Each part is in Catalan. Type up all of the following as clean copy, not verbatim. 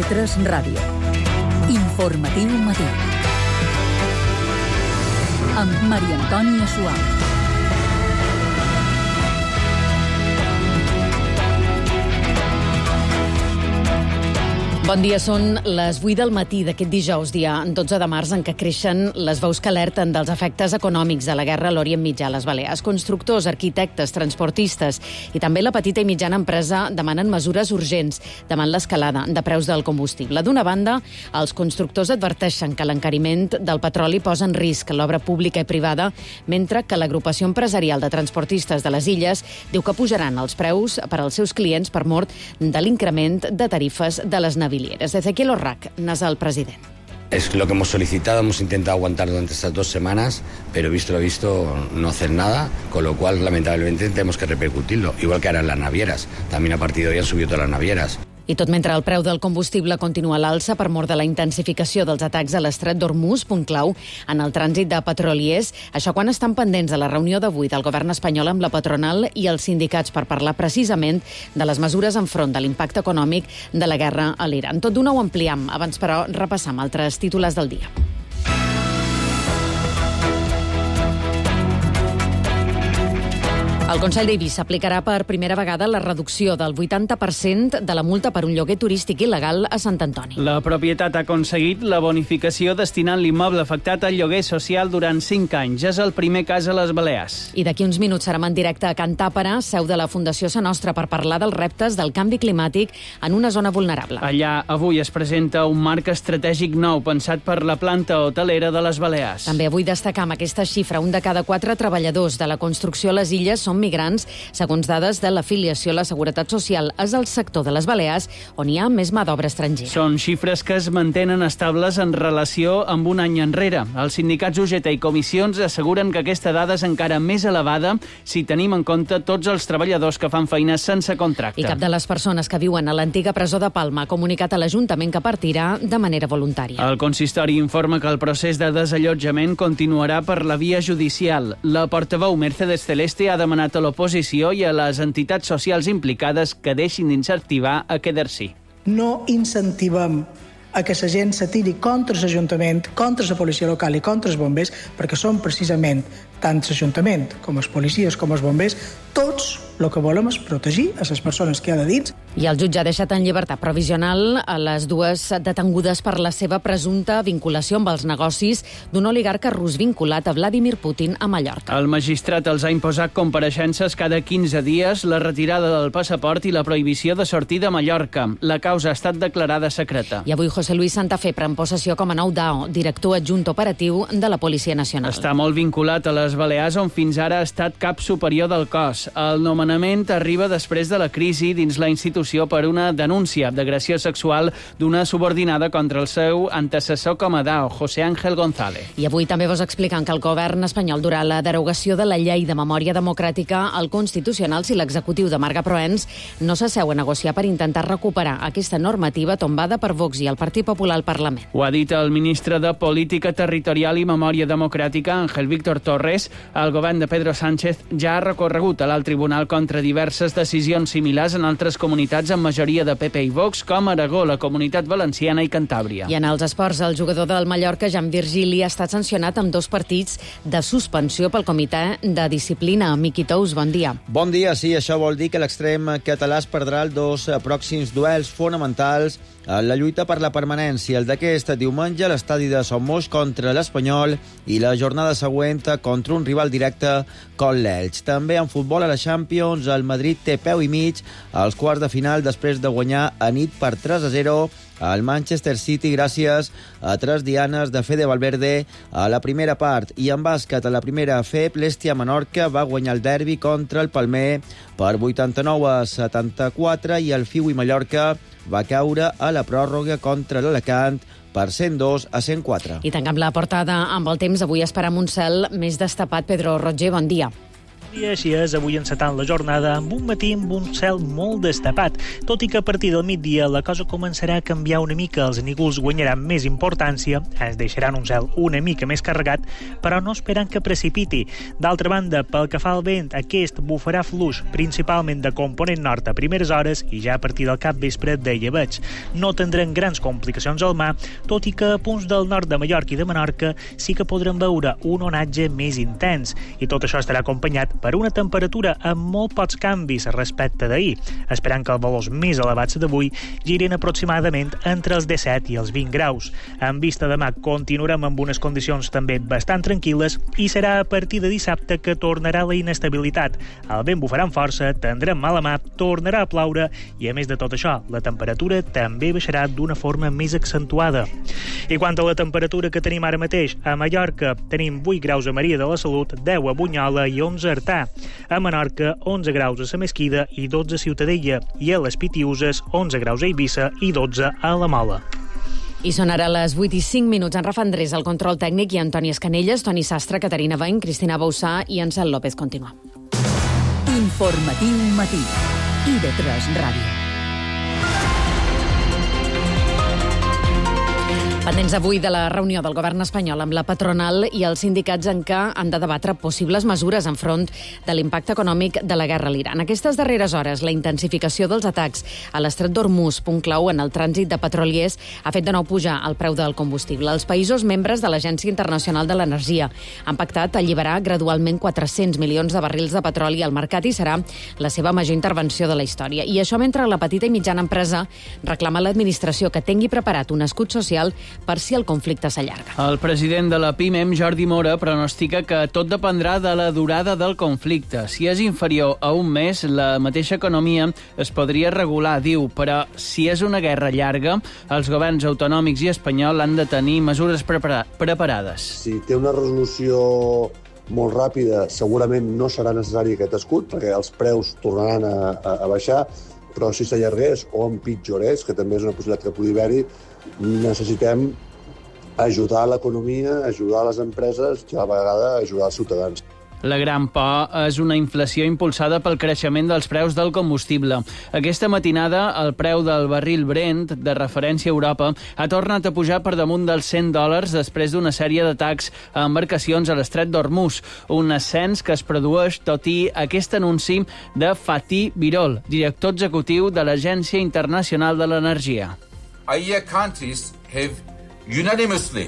TV3 Ràdio. Informatiu matí. Amb Maria Antònia Suau. Bon dia, són les 8 del matí d'aquest dijous, dia 12 de març, en què creixen les veus que alerten dels efectes econòmics de la guerra a l'Orient Mitjà a les Balears. Constructors, arquitectes, transportistes i també la petita i mitjana empresa demanen mesures urgents davant l'escalada de preus del combustible. D'una banda, els constructors adverteixen que l'encariment del petroli posa en risc l'obra pública i privada, mentre que l'agrupació empresarial de transportistes de les Illes diu que pujaran els preus per als seus clients per mort de l'increment de tarifes de les navilieres. Ezequiel Orrac n'és el president. Es lo que hemos solicitado, hemos intentado aguantar durante estas 2 semanas, pero visto lo visto no hacer nada, con lo cual lamentablemente tenemos que repercutirlo, igual que ahora en las navieras. También a partir de hoy han subido todas las navieras. I tot mentre el preu del combustible continua a l'alça per mor de la intensificació dels atacs a l'estret d'Hormuz, punt clau en el trànsit de petroliers. Això quan estan pendents de la reunió d'avui del govern espanyol amb la patronal i els sindicats per parlar precisament de les mesures enfront de l'impacte econòmic de la guerra a l'Iran. Tot d'una ho ampliem. Abans, però, repassam altres titulars del dia. El Consell d'Eivissa aplicarà per primera vegada la reducció del 80% de la multa per un lloguer turístic il·legal a Sant Antoni. La propietat ha aconseguit la bonificació destinant l'immoble afectat al lloguer social durant 5 anys. És el primer cas a les Balears. I d'aquí uns minuts serem en directe a Can Tàpera, seu de la Fundació Sa Nostra, per parlar dels reptes del canvi climàtic en una zona vulnerable. Allà avui es presenta un marc estratègic nou pensat per la planta hotelera de les Balears. També avui destacam aquesta xifra. 1 de cada 4 treballadors de la construcció a les Illes són migrants, segons dades de l'afiliació a la Seguretat Social. És el sector de les Balears on hi ha més mà d'obra estrangera. Són xifres que es mantenen estables en relació amb un any enrere. Els sindicats UGT i comissions asseguren que aquesta dada és encara més elevada si tenim en compte tots els treballadors que fan feina sense contracte. I cap de les persones que viuen a l'antiga presó de Palma ha comunicat a l'Ajuntament que partirà de manera voluntària. El consistori informa que el procés de desallotjament continuarà per la via judicial. La portaveu Mercedes Celeste ha demanat a l'oposició i a les entitats socials implicades que deixin d'incentivar a quedar-s'hi. No incentivem a que la gent s'atiri contra l'Ajuntament, contra la policia local i contra els bombers, perquè són precisament tant l'Ajuntament com els policies com els bombers, tots el que volem és protegir a les persones que hi ha de dins. I el jutge ha deixat en llibertat provisional a les 2 detengudes per la seva presumpta vinculació amb els negocis d'un oligarca rus vinculat a Vladimir Putin a Mallorca. El magistrat els ha imposat compareixences cada 15 dies, la retirada del passaport i la prohibició de sortir de Mallorca. La causa ha estat declarada secreta. I avui José Luis Santafé pren possessió com a nou DAO, director adjunt operatiu de la Policia Nacional. Està molt vinculat a les Balears, on fins ara ha estat cap superior del cos. El nomenament arriba després de la crisi dins la institució per una denúncia d'agressió sexual d'una subordinada contra el seu antecessor com a DAO, José Ángel González. I avui també vos explicant que el govern espanyol durà la derogació de la llei de memòria democràtica al Constitucional si l'executiu de Marga Proens no s'asseu a negociar per intentar recuperar aquesta normativa tombada per Vox i el Partit Popular al Parlament. Ho ha dit el ministre de Política Territorial i Memòria Democràtica, Ángel Víctor Torres. El govern de Pedro Sánchez ja ha recorregut a l'alt tribunal contra diverses decisions similars en altres comunitats amb majoria de PP i Vox, com Aragó, la Comunitat Valenciana i Cantàbria. I en els esports, el jugador del Mallorca, Jan Virgili, ha estat sancionat amb 2 partits de suspensió pel Comitè de Disciplina. Miqui Tous, bon dia. Bon dia, sí, això vol dir que l'extrem català es perdrà els 2 pròxims duels fonamentals en la lluita per la permanència. El d'aquest diumenge a l'estadi de Son Moix contra l'Espanyol i la jornada següent contra un rival directe com l'Elx. També en futbol a la Champions, el Madrid té peu i mig als quarts de final després de guanyar a nit per 3-0 al Manchester City gràcies a 3 dianes de Fede Valverde a la primera part. I en bàsquet, a la primera FEP, l'Estia Menorca va guanyar el derbi contra el Palmer per 89-74 i el Fiui Mallorca va caure a la pròrroga contra l'Alacant per 102-104. I tanquem la portada amb el temps. Avui esperam un cel més destapat. Pedro Roger, bon dia. I així és, avui encetant la jornada amb un matí amb un cel molt destapat, tot i que a partir del migdia la cosa començarà a canviar una mica, els nígols guanyaran més importància, ens deixaran un cel una mica més carregat, però no esperant que precipiti. D'altra banda, pel que fa al vent, aquest bufarà fluix, principalment de component nord a primeres hores i ja a partir del capvespre de llebeig. No tindran grans complicacions al mar, tot i que a punts del nord de Mallorca i de Menorca sí que podrem veure un onatge més intens, i tot això estarà acompanyat per una temperatura amb molt pocs canvis respecte d'ahir, esperant que els valors més elevats d'avui girin aproximadament entre els 17 i els 20 graus. En vista de demà continuarem amb unes condicions també bastant tranquil·les i serà a partir de dissabte que tornarà la inestabilitat. El vent bufarà amb força, tindrem mala mà, tornarà a ploure i, a més de tot això, la temperatura també baixarà d'una forma més accentuada. I quant a la temperatura que tenim ara mateix, a Mallorca tenim 8 graus a Maria de la Salut, 10 a Bunyola i 11 a Artà. A Menorca, 11 graus a la Mesquida i 12 a Ciutadella, i a les Pitiuses, 11 graus a Eivissa i 12 a la Mola. I són ara les 8:05. En Rafa Andrés, el control tècnic, i Antoni Escanelles, Toni Sastre, Caterina Bain, Cristina Boussà i Ansel López. Continua. Informatiu matí. IB3 Ràdio. Pendents avui de la reunió del govern espanyol amb la patronal i els sindicats en què han de debatre possibles mesures enfront de l'impacte econòmic de la guerra a l'Iran. Aquestes darreres hores, la intensificació dels atacs a l'estret d'Hormuz, punt clau en el trànsit de petroliers, ha fet de nou pujar el preu del combustible. Els països membres de l'Agència Internacional de l'Energia han pactat alliberar gradualment 400 milions de barrils de petroli al mercat i serà la seva major intervenció de la història. I això mentre la petita i mitjana empresa reclama a l'administració que tingui preparat un escut social per si el conflicte s'allarga. El president de la PIMEM, Jordi Mora, pronostica que tot dependrà de la durada del conflicte. Si és inferior a un mes, la mateixa economia es podria regular, diu, però si és una guerra llarga, els governs autonòmics i espanyol han de tenir mesures preparades. Si té una resolució molt ràpida, segurament no serà necessari aquest escut, perquè els preus tornaran a baixar, però si s'allargués o empitjorés, que també és una possibilitat que pugui haver-hi, necessitem ajudar l'economia, ajudar les empreses i a la vegada ajudar els ciutadans. La gran por és una inflació impulsada pel creixement dels preus del combustible. Aquesta matinada, el preu del barril Brent, de referència a Europa, ha tornat a pujar per damunt dels $100 després d'una sèrie d'atacs a embarcacions a l'estret d'Hormuz, un ascens que es produeix tot i aquest anunci de Fatih Birol, director executiu de l'Agència Internacional de l'Energia. IEA countries have unanimously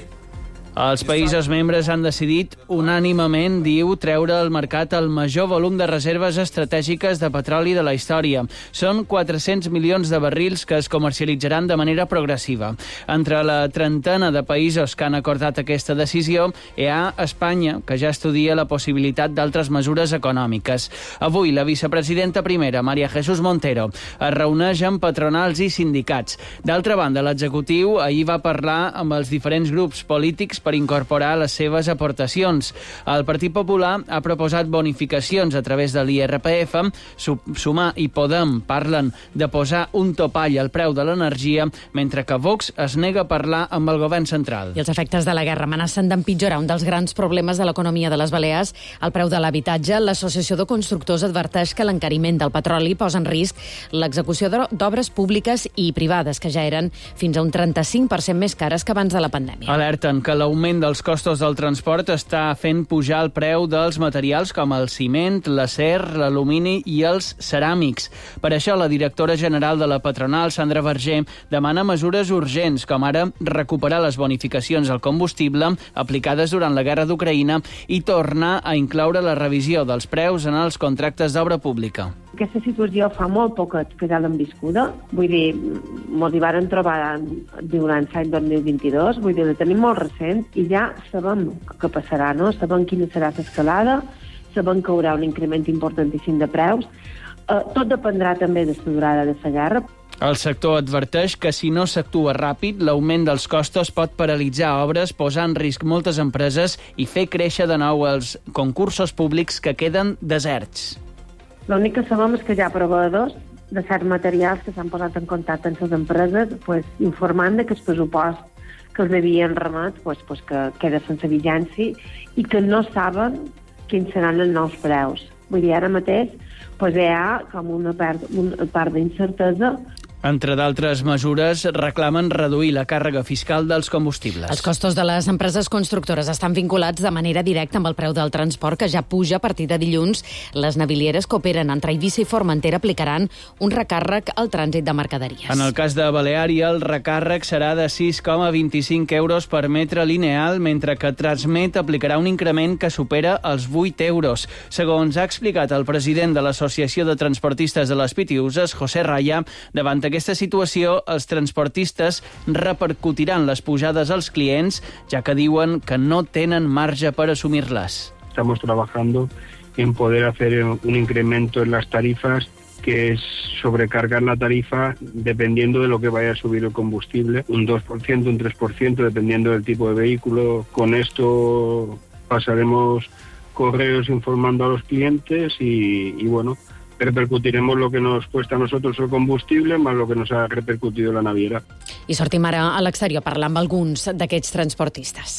Els països membres han decidit unànimement, diu, treure al mercat el major volum de reserves estratègiques de petroli de la història. Són 400 milions de barrils que es comercialitzaran de manera progressiva. Entre la trentena de països que han acordat aquesta decisió hi ha Espanya, que ja estudia la possibilitat d'altres mesures econòmiques. Avui, la vicepresidenta primera, María Jesús Montero, es reuneix amb patronals i sindicats. D'altra banda, l'executiu ahir va parlar amb els diferents grups polítics per incorporar les seves aportacions. El Partit Popular ha proposat bonificacions a través de l'IRPF. Sumar i Podem parlen de posar un topall al preu de l'energia, mentre que Vox es nega a parlar amb el govern central. I els efectes de la guerra amenacen d'empitjorar un dels grans problemes de l'economia de les Balears, el preu de l'habitatge. L'Associació de Constructors adverteix que l'encariment del petroli posa en risc l'execució d'obres públiques i privades, que ja eren fins a un 35% més cares que abans de la pandèmia. Alerten que l'augment dels costos del transport està fent pujar el preu dels materials com el ciment, l'acer, l'alumini i els ceràmics. Per això, la directora general de la patronal, Sandra Verger, demana mesures urgents, com ara recuperar les bonificacions al combustible aplicades durant la guerra d'Ucraïna i tornar a incloure la revisió dels preus en els contractes d'obra pública. Aquesta situació fa molt poc que ja l'hem viscuda, vull dir, ens hi varen trobar durant l'any 2022, vull dir, la tenim molt recent i ja sabem què passarà, no? Sabem quina serà l'escalada, sabem que hi haurà un increment importantíssim de preus, tot dependrà també de la durada de la guerra. El sector adverteix que si no s'actua ràpid, l'augment dels costos pot paralitzar obres, posar en risc moltes empreses i fer créixer de nou els concursos públics que queden deserts. L'únic que sabem és que hi ha proveïdors de certs materials que s'han posat en contacte amb les empreses informant que el pressupost que els havien remet que queda sense vigència i que no saben quins seran els nous preus. Vull dir, ara mateix hi ha com una part d'incertesa. Entre d'altres mesures, reclamen reduir la càrrega fiscal dels combustibles. Els costos de les empreses constructores estan vinculats de manera directa amb el preu del transport, que ja puja a partir de dilluns. Les navilieres que operen entre Eivissa i Formentera aplicaran un recàrrec al trànsit de mercaderies. En el cas de Baleària, el recàrrec serà de 6,25 euros per metre lineal, mentre que Transmet aplicarà un increment que supera els 8 euros. Segons ha explicat el president de l'Associació de Transportistes de les Pitiüses, José Raya, davant aquesta situació, els transportistes repercutiran les pujades als clients, ja que diuen que no tenen marge per assumir-les. Estamos trabajando en poder hacer un incremento en las tarifas, que es sobrecargar la tarifa dependiendo de lo que vaya a subir el combustible, un 2%, un 3%, dependiendo del tipo de vehículo. Con esto pasaremos correos informando a los clientes y bueno, repercutiremos lo que nos cuesta a nosotros el combustible más lo que nos ha repercutido la naviera. I sortim ara a l'exterior a parlar amb alguns d'aquests transportistes.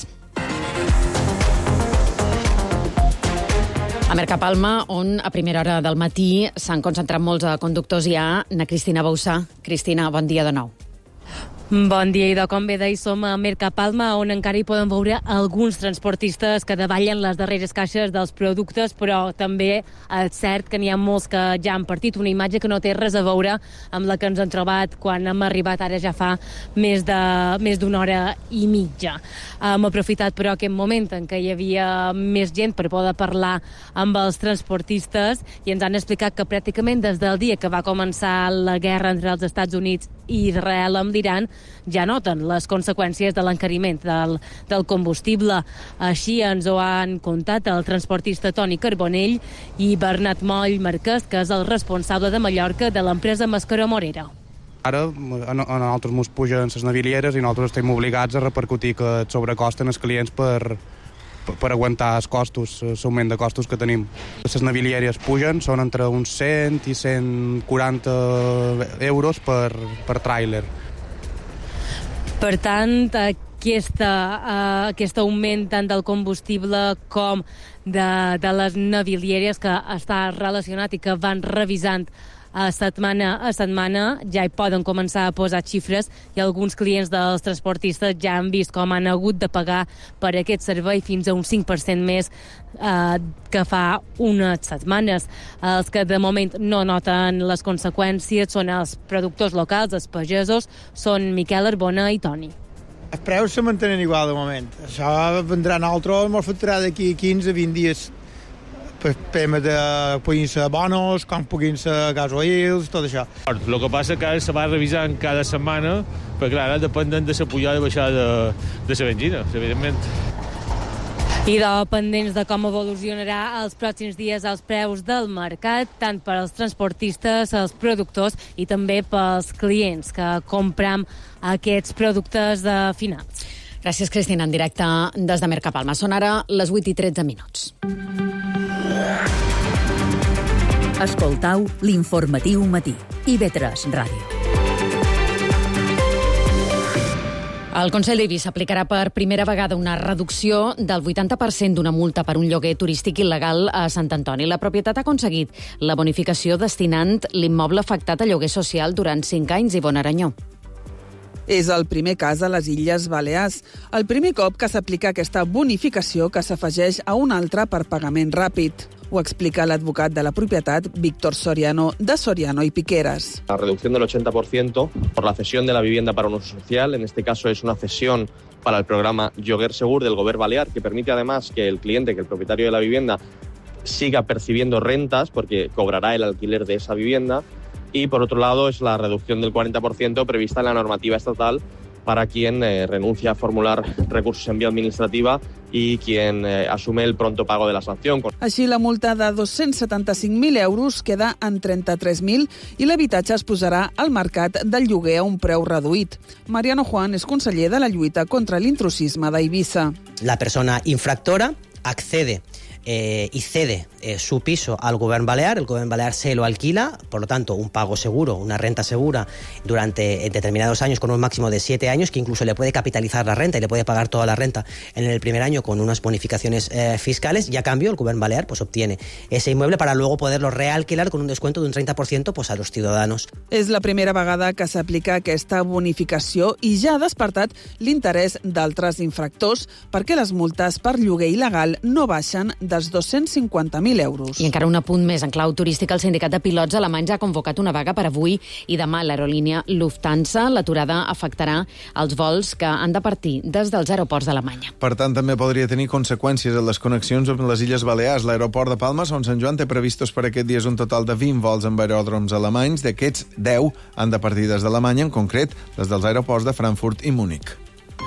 A Mercapalma, on a primera hora del matí s'han concentrat molts conductors, hi ha na Cristina Bauçà. Cristina, bon dia de nou. Bon dia, i de com bé deia, som a Mercapalma, on encara hi poden veure alguns transportistes que davallen les darreres caixes dels productes, però també és cert que n'hi ha molts que ja han partit, una imatge que no té res a veure amb la que ens hem trobat quan hem arribat ara ja fa més d'una hora i mitja. Hem aprofitat, però, aquest moment en què hi havia més gent per poder parlar amb els transportistes i ens han explicat que pràcticament des del dia que va començar la guerra entre els Estats Units i Israel amb l'Iran ja noten les conseqüències de l'encariment del combustible. Així ens ho han contat el transportista Toni Carbonell i Bernat Moll Marquès, que és el responsable de Mallorca de l'empresa Mascaró Morera. Ara a nosaltres ens pugen les navilieres i nosaltres estem obligats a repercutir que sobrecosten els clients per aguantar els costos, l'augment de costos que tenim. Les navilieres pugen, són entre uns 100 i 140 euros per tràiler. Per tant, aquest augment tant del combustible com de les navilieres que està relacionat i que van revisant setmana a setmana, ja hi poden començar a posar xifres i alguns clients dels transportistes ja han vist com han hagut de pagar per aquest servei fins a un 5% més que fa unes setmanes. Els que de moment no noten les conseqüències són els productors locals, els pagesos, són Miquel Arbona i Toni. Els preus se mantenen igual de moment. Això vendrà en altres, ens fotrà d'aquí 15-20 dies per tema de puguin-se bonos, com puguin-se gasoils, tot això. El que passa que ara se va revisant cada setmana, perquè ara dependen de la pujada i baixada de la benzina, evidentment. I dependents de com evolucionarà els pròxims dies els preus del mercat, tant per als transportistes, els productors i també pels clients que compram aquests productes finals. Gràcies, Cristina, en directe des de Mercapalma. Són ara les 8:13 minuts. Escoltau l'informatiu matí. IB3 Ràdio. El Consell d'Eivissa aplicarà per primera vegada una reducció del 80% d'una multa per un lloguer turístic il·legal a Sant Antoni. La propietat ha aconseguit la bonificació destinant l'immoble afectat a lloguer social durant 5 anys. Ivonne Aranyó. És el primer cas a les Illes Balears. El primer cop que s'aplica aquesta bonificació que s'afegeix a una altra per pagament ràpid. Ho explica l'advocat de la propietat, Víctor Soriano, de Soriano y Piqueras. La reducción del 80% por la cesión de la vivienda para un uso social. En este caso es una cesión para el programa Lloguer Segur del Govern Balear, que permite además que el cliente, que el propietario de la vivienda, siga percibiendo rentas porque cobrará el alquiler de esa vivienda. Y por otro lado es la reducción del 40% prevista en la normativa estatal para quien renuncia a formular recursos en vía administrativa y quien asume el pronto pago de la sanción. Així, la multa de 275.000 euros queda en 33.000 i l'habitatge es posarà al mercat del lloguer a un preu reduït. Mariano Juan és conseller de la lluita contra l'intrusisme d'Eivissa. La persona infractora accede y cede su piso al Gobierno Balear, el Gobierno Balear se lo alquila, por lo tanto un pago seguro, una renta segura durante determinados años con un máximo de 7 años, que incluso le puede capitalizar la renta y le puede pagar toda la renta en el primer año con unas bonificaciones fiscales, y a cambio el Gobierno Balear pues obtiene ese inmueble para luego poderlo realquilar con un descuento de un 30% pues, a los ciudadanos. És la primera vegada que s'aplica aquesta bonificació i ja ha despertat l'interès d'altres infractors perquè les multes per lloguer il·legal no baixen dels 250.000 euros. I encara un apunt més. En clau turística, el sindicat de pilots alemanys ha convocat una vaga per avui i demà a l'aerolínia Lufthansa. L'aturada afectarà els vols que han de partir des dels aeroports d'Alemanya. Per tant, també podria tenir conseqüències en les connexions amb les Illes Balears. L'aeroport de Palma, Son Sant Joan, té previstos per aquest dia un total de 20 vols amb aeròdroms alemanys. D'aquests, 10 han de partir des d'Alemanya, en concret, des dels aeroports de Frankfurt i Múnich.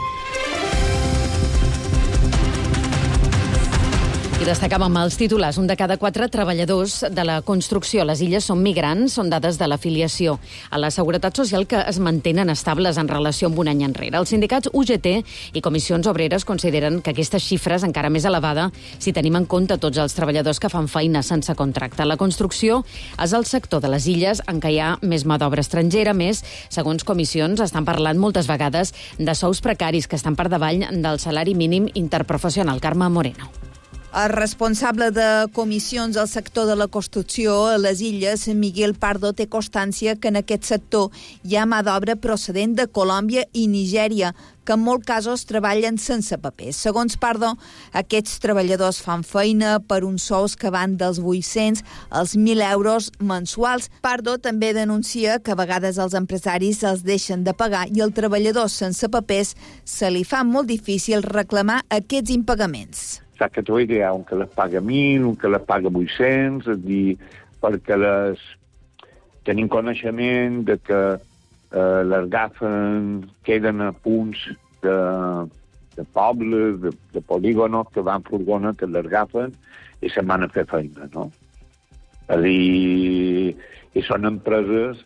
I destacàvem els titulars. 1 de cada 4 treballadors de la construcció a les illes són migrants, són dades de l'afiliació a la Seguretat Social que es mantenen estables en relació amb un any enrere. Els sindicats UGT i comissions obreres consideren que aquesta xifra és encara més elevada si tenim en compte tots els treballadors que fan feina sense contracte. La construcció és el sector de les illes en què hi ha més mà d'obra estrangera. Més, segons comissions, estan parlant moltes vegades de sous precaris que estan per davall del salari mínim interprofessional. Carme Moreno. El responsable de comissions al sector de la construcció a les illes, Miguel Pardo, té constància que en aquest sector hi ha mà d'obra procedent de Colòmbia i Nigèria, que en molts casos treballen sense papers. Segons Pardo, aquests treballadors fan feina per uns sous que van dels 800 als 1.000 euros mensuals. Pardo també denuncia que a vegades els empresaris els deixen de pagar i al treballador sense papers se li fa molt difícil reclamar aquests impagaments. Saps que hi ha un que les paga 1.000, un que les paga 800, és a dir, perquè tenim coneixement de que les agafen, queden a punts de pobles, de polígonos, que van furgones, que les agafen i se'n van a fer feina, no? És a dir, i són empreses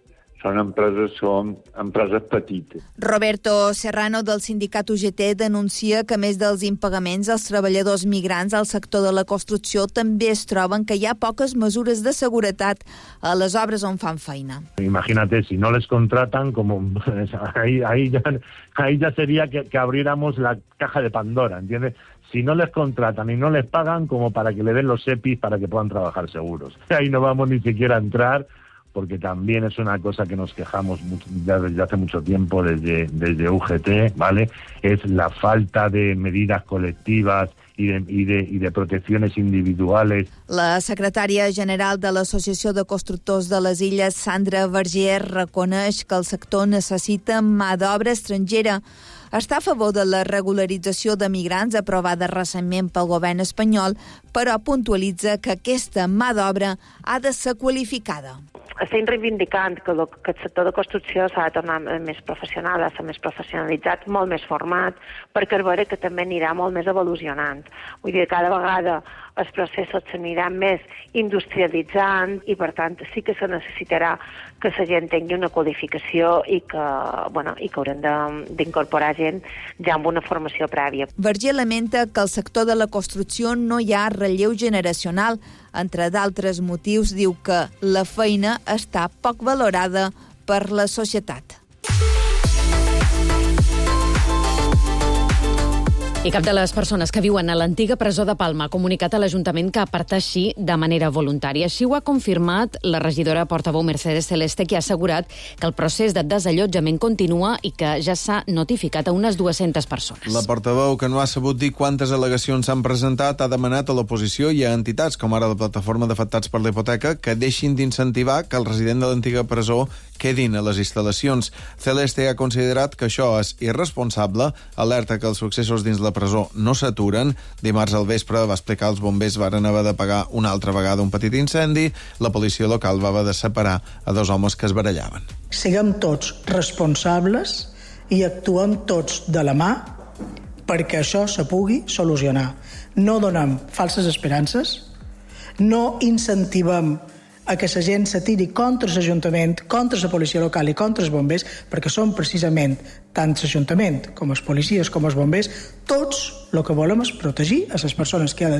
petites. Roberto Serrano, del sindicat UGT, denuncia que, a més dels impagaments, els treballadors migrants al sector de la construcció també es troben que hi ha poques mesures de seguretat a les obres on fan feina. Imagínate, si no les contratan, como ahí ya sería que abriéramos la caja de Pandora, ¿entiendes? Si no les contratan y no les pagan, como para que le den los EPIs para que puedan trabajar seguros. Ahí no vamos ni siquiera a entrar, porque también es una cosa que nos quejamos ya desde hace mucho tiempo desde UGT, ¿vale? Es la falta de medidas colectivas y de protecciones individuales. La secretària general de l'Associació de Constructors de les Illes, Sandra Vergier, reconeix que el sector necessita mà d'obra estrangera. Està a favor de la regularització de migrants aprovada recentment pel govern espanyol, però puntualitza que aquesta mà d'obra ha de ser qualificada. Estem reivindicant que el sector de construcció s'ha de tornar més professional, ha de ser més professionalitzat, molt més format, perquè es veure que també anirà molt més evolucionant. Vull dir, cada vegada els processos s'aniran més industrialitzant i, per tant, sí que se necessitarà que la gent tingui una qualificació i que haurem d'incorporar gent ja amb una formació prèvia. Vergier lamenta que al sector de la construcció no hi ha relleu generacional. Entre d'altres motius, diu que la feina està poc valorada per la societat. I cap de les persones que viuen a l'antiga presó de Palma ha comunicat a l'Ajuntament que ha partit així de manera voluntària. Així ho ha confirmat la regidora portaveu Mercedes Celeste, que ha assegurat que el procés de desallotjament continua i que ja s'ha notificat a unes 200 persones. La portaveu, que no ha sabut dir quantes al·legacions s'han presentat, ha demanat a l'oposició i a entitats, com ara la Plataforma d'Afectats per la Hipoteca, que deixin d'incentivar que els residents de l'antiga presó quedin a les instal·lacions. Celeste ha considerat que això és irresponsable, alerta que els successos dins la presó no s'aturen. Dimarts al vespre, va explicar, els bombers varen haver de pagar una altra vegada un petit incendi. La policia local va haver de separar a 2 homes que es barallaven. Siguem tots responsables i actuem tots de la mà perquè això se pugui solucionar. No donem falses esperances, no incentivem a que la gent s'atiri contra l'Ajuntament, contra la policia local i contra els bombers, perquè són precisament tant l'Ajuntament com els policies com els bombers, tots el que volem és protegir a les persones que hi ha de dins.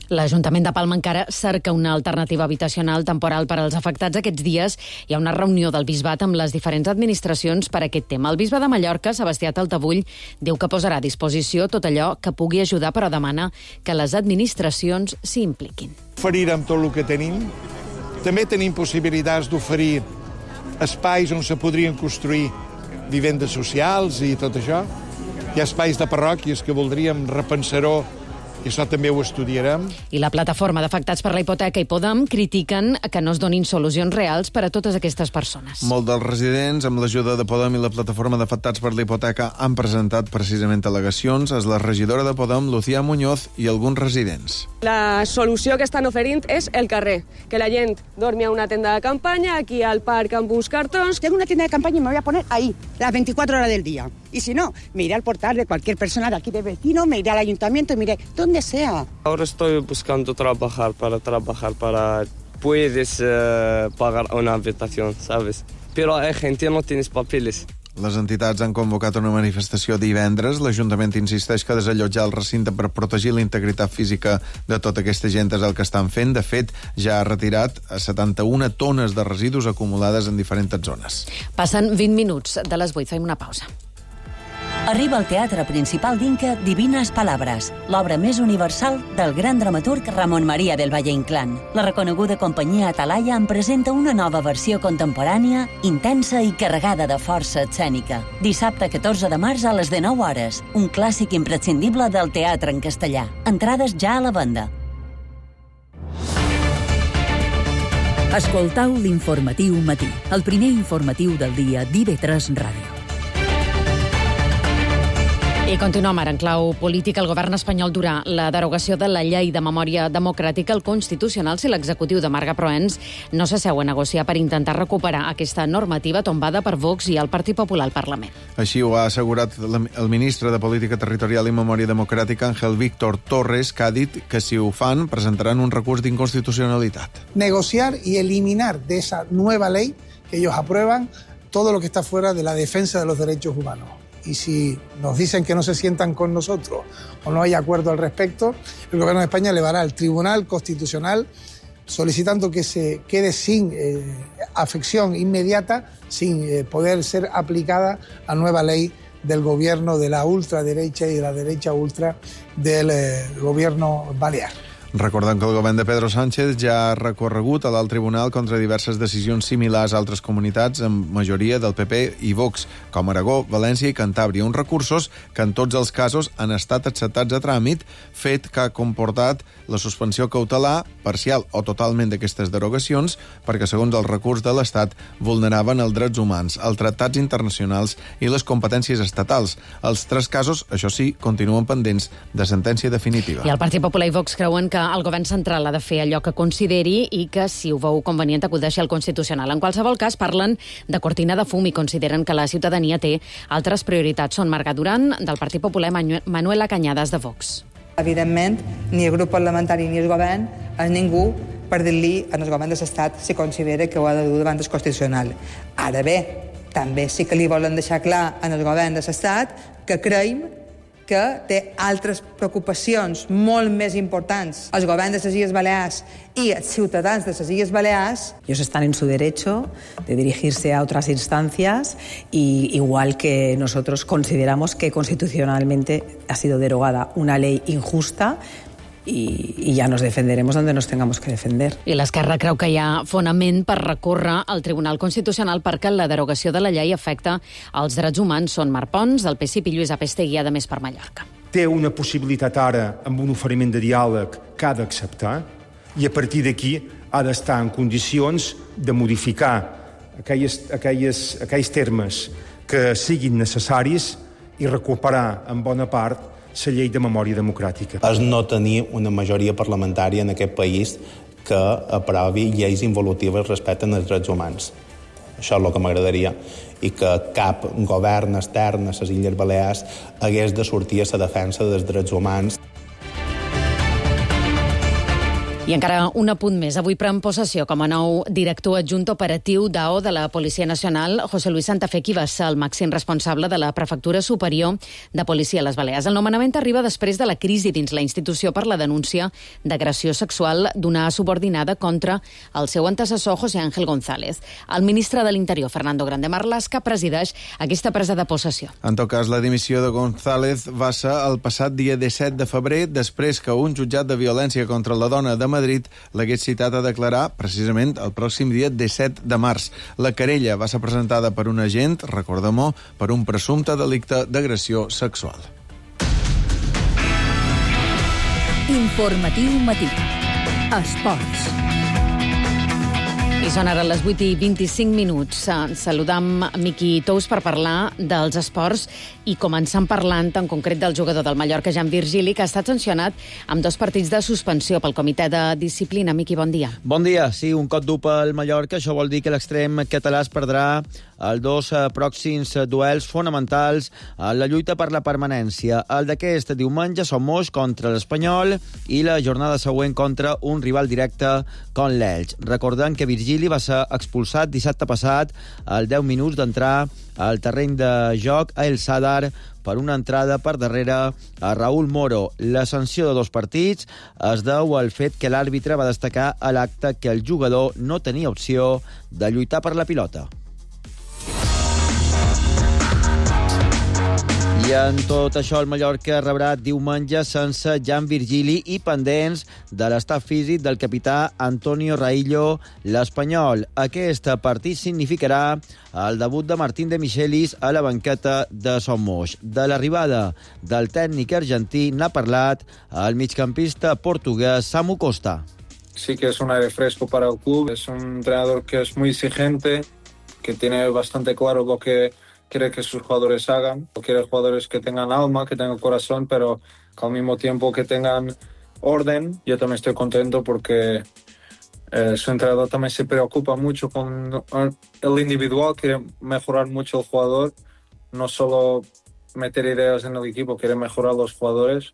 L'Ajuntament de Palma encara cerca una alternativa habitacional temporal per als afectats aquests dies. Hi ha una reunió del Bisbat amb les diferents administracions per a aquest tema. El bisbe de Mallorca, Sebastià Taltabull, diu que posarà a disposició tot allò que pugui ajudar, però demana que les administracions s'hi impliquin. Oferirem tot el que tenim. També tenim possibilitats d'oferir espais on se podrien construir vivendes socials i tot això. Hi ha espais de parròquies que voldríem repensar-ho, i això també ho estudiarem. I la plataforma d'afectats per la hipoteca i Podem critiquen que no es donin solucions reals per a totes aquestes persones. Molts dels residents, amb l'ajuda de Podem i la plataforma d'afectats per la hipoteca, han presentat precisament al·legacions. És la regidora de Podem, Lucía Muñoz, i alguns residents. La solució que estan oferint és el carrer, que la gent dormi a una tenda de campanya, aquí al parc amb uns cartons. Tengo una tienda de campaña y me voy a poner ahí, las 24 horas del día. Y si no, me iré al portal de cualquier persona de aquí de vecino, me iré al ayuntamiento y me iré donde sea. Ahora estoy buscando trabajar para puedes pagar una habitación, ¿sabes? Pero hay gente que no tiene papeles. Les entitats han convocat una manifestació divendres. L'Ajuntament insisteix que desallotjar el recinte per protegir la integritat física de tota aquesta gent és el que estan fent. De fet, ja ha retirat 71 tones de residus acumulades en diferents zones. Passen 20 minuts de les 8. Fem una pausa. Arriba al Teatre Principal d'Inca Divines Palabres, l'obra més universal del gran dramaturg Ramon María del Valle Inclán. La reconeguda companyia Atalaya en presenta una nova versió contemporània, intensa i carregada de força escènica. Dissabte 14 de març a les 19 hores, un clàssic imprescindible del teatre en castellà. Entrades ja a la venda. Escoltau l'Informatiu Matí, el primer informatiu del dia d'IV3 Ràdio. I continuem ara en clau política. El govern espanyol durà la derogació de la llei de memòria democràtica al Constitucional si l'executiu de Marga Proens no s'asseu a negociar per intentar recuperar aquesta normativa tombada per Vox i el Partit Popular al Parlament. Així ho ha assegurat el ministre de Política Territorial i Memòria Democràtica, Ángel Víctor Torres, que ha dit que si ho fan presentaran un recurs d'inconstitucionalitat. Negociar y eliminar de esa nueva ley que ellos aprueban todo lo que está fuera de la defensa de los derechos humanos. Y si nos dicen que no se sientan con nosotros o no hay acuerdo al respecto, el Gobierno de España elevará al Tribunal Constitucional solicitando que se quede sin afección inmediata, sin poder ser aplicada la nueva ley del gobierno de la ultraderecha y de la derecha ultra del gobierno balear. Recordem que el govern de Pedro Sánchez ja ha recorregut a l'alt tribunal contra diverses decisions similars a altres comunitats, amb majoria del PP i Vox, com Aragó, València i Cantàbria. Uns recursos que en tots els casos han estat acceptats a tràmit, fet que ha comportat la suspensió cautelar, parcial o totalment d'aquestes derogacions, perquè segons el recurs de l'Estat vulneraven els drets humans, els tractats internacionals i les competències estatals. Els tres casos, això sí, continuen pendents de sentència definitiva. I el Partit Popular i Vox creuen que el govern central ha de fer allò que consideri i que, si ho veu convenient, acudeixi al Constitucional. En qualsevol cas, parlen de cortina de fum i consideren que la ciutadania té altres prioritats. Són Marga Duran, del Partit Popular, i Manuela Cañadas, de Vox. Evidentment, ni el grup parlamentari ni el govern és ningú per dir-li al govern de l'Estat si considera que ho ha de dur davant del Constitucional. Ara bé, també sí que li volen deixar clar al govern de l'Estat que creiem que té altres preocupacions molt més importants. Els governs de les Illes Balears y ciudadanos de las Islas Baleares. Ellos están en su derecho de dirigirse a otras instancias y igual que nosotros consideramos que constitucionalmente ha sido derogada una ley injusta y ya nos defenderemos donde nos tengamos que defender. I l'Esquerra creu que hi ha fonament per recórrer al Tribunal Constitucional perquè la derogació de la llei afecta els drets humans. Són Marc Pons, del PSIP, i Lluís Apestegui, de Més per Mallorca. Té una possibilitat ara amb un oferiment de diàleg que ha d'acceptar i a partir d'aquí ha d'estar en condicions de modificar aquells termes que siguin necessaris i recuperar en bona part la llei de memòria democràtica. És no tenir una majoria parlamentària en aquest país que aprovi lleis involutives respecte als drets humans. Això és el que m'agradaria, i que cap govern extern a les Illes Balears hagués de sortir a la defensa dels drets humans. I encara un apunt més. Avui pren possessió com a nou director adjunt operatiu d'AO de la Policia Nacional, José Luis Santafé, qui va ser el màxim responsable de la Prefectura Superior de Policia a les Balears. El nomenament arriba després de la crisi dins la institució per la denúncia d'agressió sexual d'una subordinada contra el seu antecessor, José Ángel González. El ministre de l'Interior, Fernando Grande Marlaska, presideix aquesta presa de possessió. En tot cas, la dimissió de González va ser el passat dia 17 de febrer, després que un jutjat de violència contra la dona de Madrid l'hagués citat a declarar precisament el pròxim dia 17 de març. La querella va ser presentada per un agent, recordem-ho, per un presumpte delicte d'agressió sexual. Informatiu matí. Esports. I són ara les 8:25. Saludam Miqui Tous per parlar dels esports i començant parlant en concret del jugador del Mallorca, Jan Virgili, que ha estat sancionat amb 2 partits de suspensió pel comitè de disciplina. Miqui, bon dia. Bon dia. Sí, un cop dur pel Mallorca. Això vol dir que l'extrem català es perdrà els 2 pròxims duels fonamentals en la lluita per la permanència. El d'aquest diumenge són Moix contra l'Espanyol i la jornada següent contra un rival directe com l'Elx. Recordem que Virgili va ser expulsat dissabte passat al 10 minuts d'entrar al terreny de joc a El Sadar per una entrada per darrere a Raúl Moro. La sanció de 2 partits es deu al fet que l'àrbitre va destacar a l'acte que el jugador no tenia opció de lluitar per la pilota. I en tot això el Mallorca rebrà diumenge sense Jan Virgili i pendents de l'estat físic del capità Antonio Raillo, l'Espanyol. Aquest partit significarà el debut de Martín de Michelis a la banqueta de Son Moix. De l'arribada del tècnic argentí n'ha parlat el migcampista portuguès Samu Costa. Sí que es un aire fresco para el club, es un entrenador que es muy exigente, que tiene bastante claro lo que quiere que sus jugadores hagan, quiere jugadores que tengan alma, que tengan corazón, pero que al mismo tiempo que tengan orden. Yo también estoy contento porque su entrenador también se preocupa mucho con el individual, quiere mejorar mucho el jugador, no solo meter ideas en el equipo, quiere mejorar los jugadores.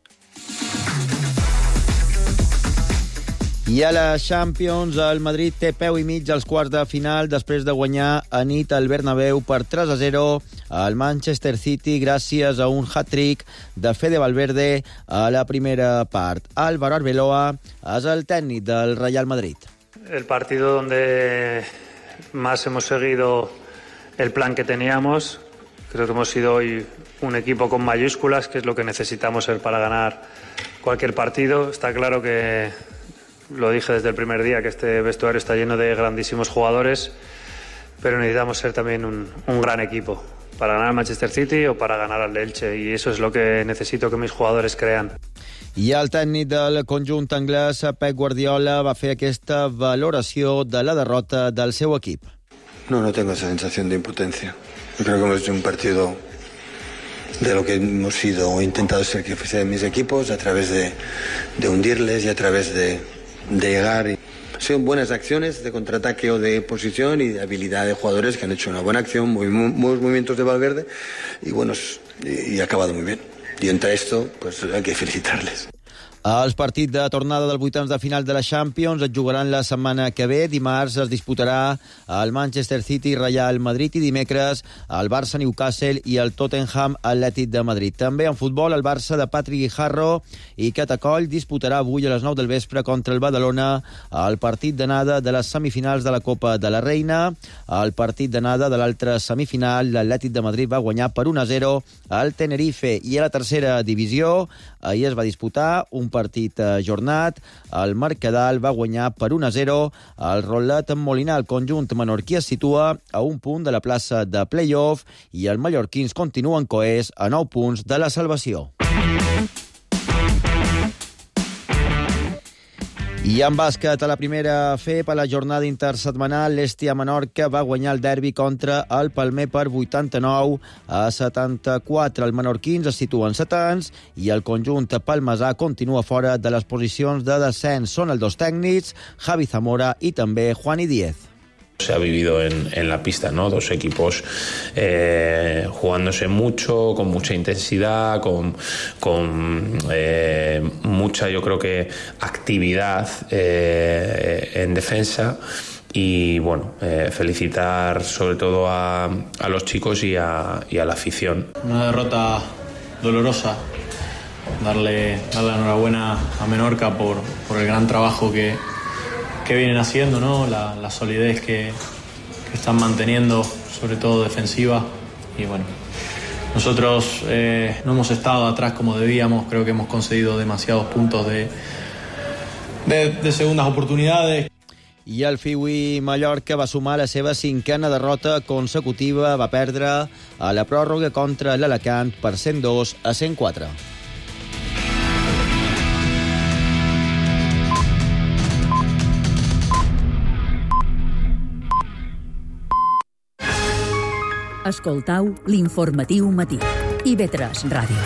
I a la Champions, el Madrid té peu i mig als quarts de final després de guanyar a nit al Bernabéu per 3-0 al Manchester City gràcies a un hat-trick de Fede Valverde a la primera part. Álvaro Arbeloa és el tècnic del Real Madrid. El partido donde más hemos seguido el plan que teníamos. Creo que hemos sido hoy un equipo con mayúsculas, que es lo que necesitamos ser para ganar cualquier partido. Está claro que lo dije desde el primer día, que este vestuario está lleno de grandísimos jugadores, pero necesitamos ser también un gran equipo para ganar al Manchester City o para ganar al Elche, y eso es lo que necesito que mis jugadores crean. I el tècnic del conjunt anglès, Pep Guardiola, va fer aquesta valoració de la derrota del seu equip. No tengo esa sensación de impotencia. Yo creo que hemos hecho un partido de lo que hemos sido o intentado ser que fuesen mis equipos, a través de hundirles y a través de llegar. Son buenas acciones de contraataque o de posición y de habilidad de jugadores que han hecho una buena acción, buenos movimientos de Valverde y ha acabado muy bien. Y entre esto, pues hay que felicitarles. Els partits de tornada del vuitens de final de la Champions es jugaran la setmana que ve. Dimarts es disputarà el Manchester City Real Madrid i dimecres el Barça Newcastle i el Tottenham Atlètic de Madrid. També en futbol el Barça de Patrick Guijarro i Catacoll disputarà avui a les 9 del vespre contra el Badalona el partit d'anada de les semifinals de la Copa de la Reina. El partit d'anada de l'altra semifinal, l'Atlètic de Madrid va guanyar per 1-0 al Tenerife. I a la tercera divisió ahir es va disputar un partit ajornat. El Mercadal va guanyar per 1-0 el Rolet Molinar. El conjunt menorquí es situa a un punt de la plaça de play-off i els mallorquins continuen coers a 9 punts de la salvació. I en bàsquet, a la primera FEP, a la jornada intersetmanal, l'Estia Menorca va guanyar el derbi contra el Palmer per 89-74. Els menorquins es situen setants i el conjunt palmesà continua fora de les posicions de descens. Són els 2 tècnics, Javi Zamora i també Juani Díez. Se ha vivido en la pista, ¿no? Dos equipos jugándose mucho, con mucha intensidad, con mucha, yo creo que, actividad en defensa. Y bueno, felicitar sobre todo a los chicos y a la afición. Una derrota dolorosa. Darle la enhorabuena a Menorca por el gran trabajo que vienen haciendo, ¿no? La solidez que están manteniendo, sobre todo defensiva. Y bueno, nosotros no hemos estado atrás como debíamos. Creo que hemos concedido demasiados puntos de segundas oportunidades. I el Fiui Mallorca va sumar la seva 5a derrota consecutiva. Va perdre a la pròrroga contra l'Alacant per 102-104. Escoltau l'informatiu matí. IB3 Ràdio.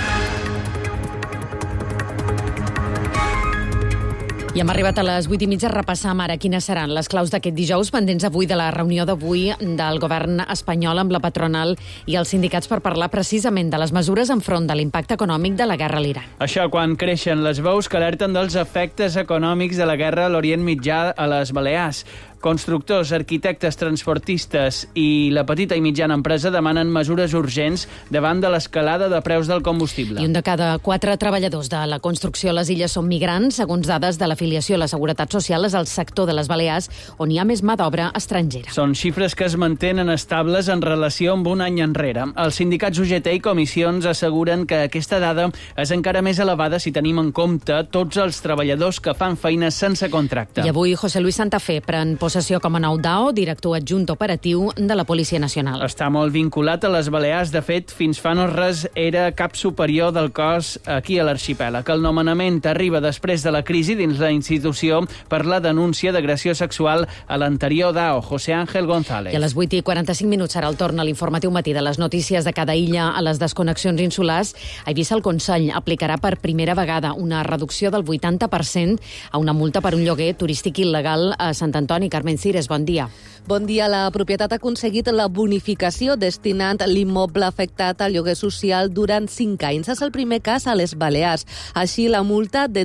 I hem arribat a les 8:30 a repassar ara quines seran les claus d'aquest dijous, pendents avui de la reunió d'avui del govern espanyol amb la patronal i els sindicats per parlar precisament de les mesures enfront de l'impacte econòmic de la guerra a l'Iran. Això quan creixen les veus que alerten dels efectes econòmics de la guerra a l'Orient Mitjà a les Balears. Constructors, arquitectes, transportistes i la petita i mitjana empresa demanen mesures urgents davant de l'escalada de preus del combustible. I un de cada 4 treballadors de la construcció a les illes són migrants. Segons dades de l'afiliació a la Seguretat Social, és el sector de les Balears on hi ha més mà d'obra estrangera. Són xifres que es mantenen estables en relació amb un any enrere. Els sindicats UGT i comissions asseguren que aquesta dada és encara més elevada si tenim en compte tots els treballadors que fan feines sense contracte. I avui José Luis Santafé pren possessió com a nou DAO, director adjunt operatiu de la Policia Nacional. Està molt vinculat a les Balears. De fet, fins fa no res era cap superior del cos aquí a l'arxipèlag. El nomenament arriba després de la crisi dins la institució per la denúncia d'agressió sexual a l'anterior DAO, José Ángel González. I a les 8:45 serà el torn a l'informatiu matí de les notícies de cada illa a les desconnexions insulars. A Eivissa el Consell aplicarà per primera vegada una reducció del 80% a una multa per un lloguer turístic il·legal a Sant Antoni. Carmen Cires, bon dia. Bon dia. La propietat ha aconseguit la bonificació destinant l'immoble afectat al lloguer social durant 5 anys. És el primer cas a les Balears. Així, la multa de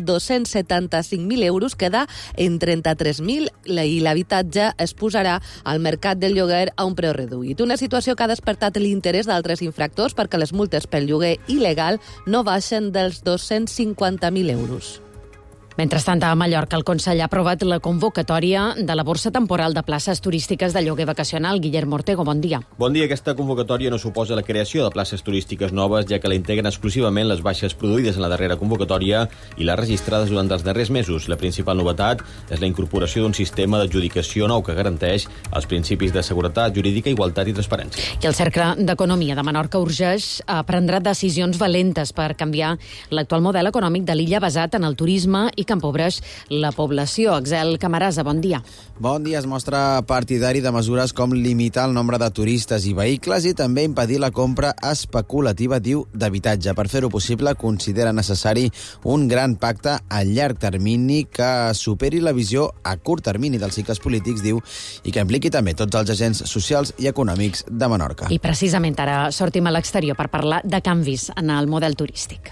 275.000 euros queda en 33.000 i l'habitatge es posarà al mercat del lloguer a un preu reduït. Una situació que ha despertat l'interès d'altres infractors perquè les multes pel lloguer il·legal no baixen dels 250.000 euros. Mentrestant, a Mallorca, el Consell ha aprovat la convocatòria de la borsa temporal de places turístiques de lloguer vacacional. Guillermo Ortego, bon dia. Bon dia. Aquesta convocatòria no suposa la creació de places turístiques noves, ja que la integren exclusivament les baixes produïdes en la darrera convocatòria i les registrades durant els darrers mesos. La principal novetat és la incorporació d'un sistema d'adjudicació nou que garanteix els principis de seguretat jurídica, igualtat i transparència. I el Cercle d'Economia de Menorca urgeix a prendre decisions valentes per canviar l'actual model econòmic de l'illa basat en el turisme i que empobreix la població. Axel Camarasa, bon dia. Bon dia. Es mostra partidari de mesures com limitar el nombre de turistes i vehicles i també impedir la compra especulativa, diu, d'habitatge. Per fer-ho possible, considera necessari un gran pacte a llarg termini que superi la visió a curt termini dels cicles polítics, diu, i que impliqui també tots els agents socials i econòmics de Menorca. I precisament ara sortim a l'exterior per parlar de canvis en el model turístic.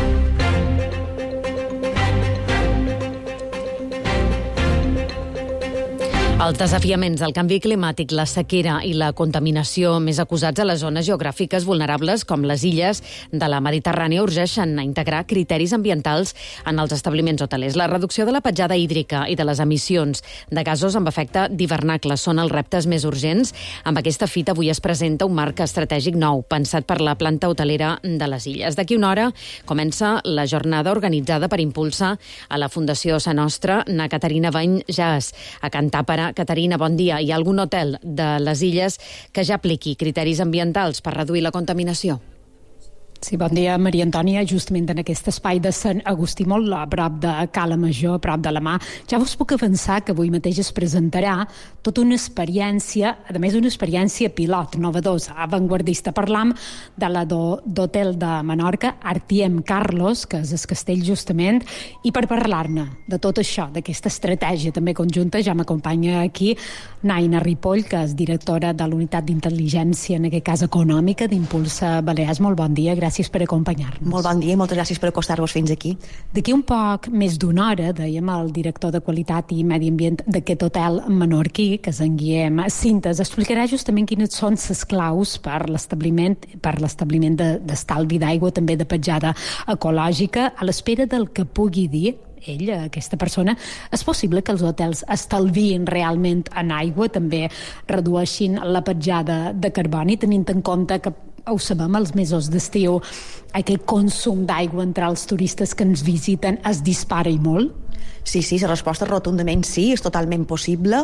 Els desafiaments del canvi climàtic, la sequera i la contaminació més acusats a les zones geogràfiques vulnerables com les illes de la Mediterrània urgeixen a integrar criteris ambientals en els establiments hotelers. La reducció de la petjada hídrica i de les emissions de gasos amb efecte d'hivernacle són els reptes més urgents. Amb aquesta fita avui es presenta un marc estratègic nou, pensat per la planta hotelera de les illes. D'aquí una hora comença la jornada organitzada per impulsar a la Fundació Sa Nostra, na Caterina Bany Jas, a Cantàpera. Caterina, bon dia. Hi ha algun hotel de les illes que ja apliqui criteris ambientals per reduir la contaminació? Sí, bon dia, Maria Antònia. Justament en aquest espai de Sant Agustí, molt a prop de Cala Major, a prop de la Mà, ja us puc avançar que avui mateix es presentarà tota una experiència, a més una experiència pilot, novedosa, avantguardista. Parlam de la d'Hotel de Menorca, Artiem Carlos, que és el castell justament, i per parlar-ne de tot això, d'aquesta estratègia també conjunta, ja m'acompanya aquí Naina Ripoll, que és directora de l'unitat d'intel·ligència, en aquest cas econòmica, d'Impulsa Balears. Molt bon dia, gràcies per acompanyar-nos. Molt bon dia i moltes gràcies per acostar-vos fins aquí. D'aquí un poc més d'una hora, dèiem el director de Qualitat i Medi Ambient d'aquest hotel menorquí, que és en Guillem Cintas, explicarà justament quines són les claus per l'establiment d'estalvi d'aigua, també de petjada ecològica, a l'espera del que pugui dir ell, aquesta persona. És possible que els hotels estalviïn realment en aigua, també redueixin la petjada de carboni, tenint en compte que ho sabem, els mesos d'estiu aquest consum d'aigua entre els turistes que ens visiten es dispara i molt? Sí, la resposta rotundament sí, és totalment possible,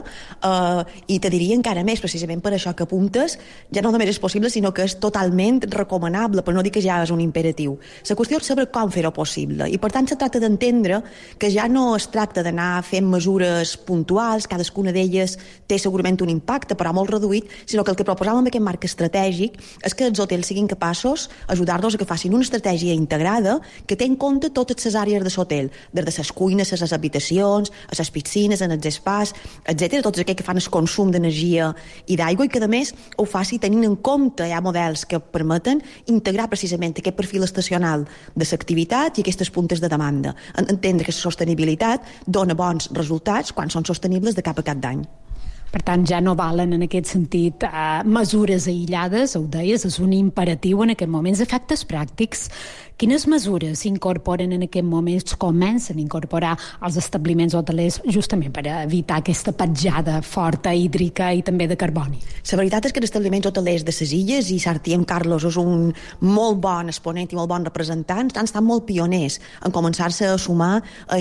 i te diria encara més, precisament per això que apuntes, ja no només és possible, sinó que és totalment recomanable, per no dir que ja és un imperatiu. La qüestió és saber com fer-ho possible, i per tant se tracta d'entendre que ja no es tracta d'anar fent mesures puntuals, cadascuna d'elles té segurament un impacte, però molt reduït, sinó que el que proposàvem amb aquest marc estratègic és que els hotels siguin capaços d'ajudar-nos a que facin una estratègia integrada que té en compte totes les àrees de l'hotel, des de les cuines, les habitacions, a les piscines, en els espais, etc., tots aquells que fan el consum d'energia i d'aigua, i que a més ho faci tenint en compte, hi ha models que permeten integrar precisament aquest perfil estacional de l'activitat i aquestes puntes de demanda. Entendre que la sostenibilitat dona bons resultats quan són sostenibles de cap a cap d'any. Per tant, ja no valen en aquest sentit mesures aïllades, ho deies, és un imperatiu en aquest moments, efectes pràctics. Quines mesures s'incorporen en aquest moment, comencen a incorporar als establiments hotelers justament per evitar aquesta petjada forta hídrica i també de carboni? La veritat és que els establiments hotelers de les illes, i Artiem Carlos és un molt bon exponent i molt bon representant, han estat molt pioners en començar-se a sumar,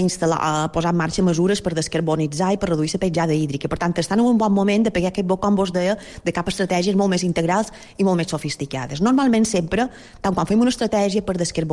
a posar en marxa mesures per descarbonitzar i per reduir la petjada hídrica. Per tant, estan en un bon moment de pegar aquest boc, com vos deia, de cap a estratègies molt més integrals i molt més sofisticades. Normalment sempre, tant quan fem una estratègia per descarbonitzar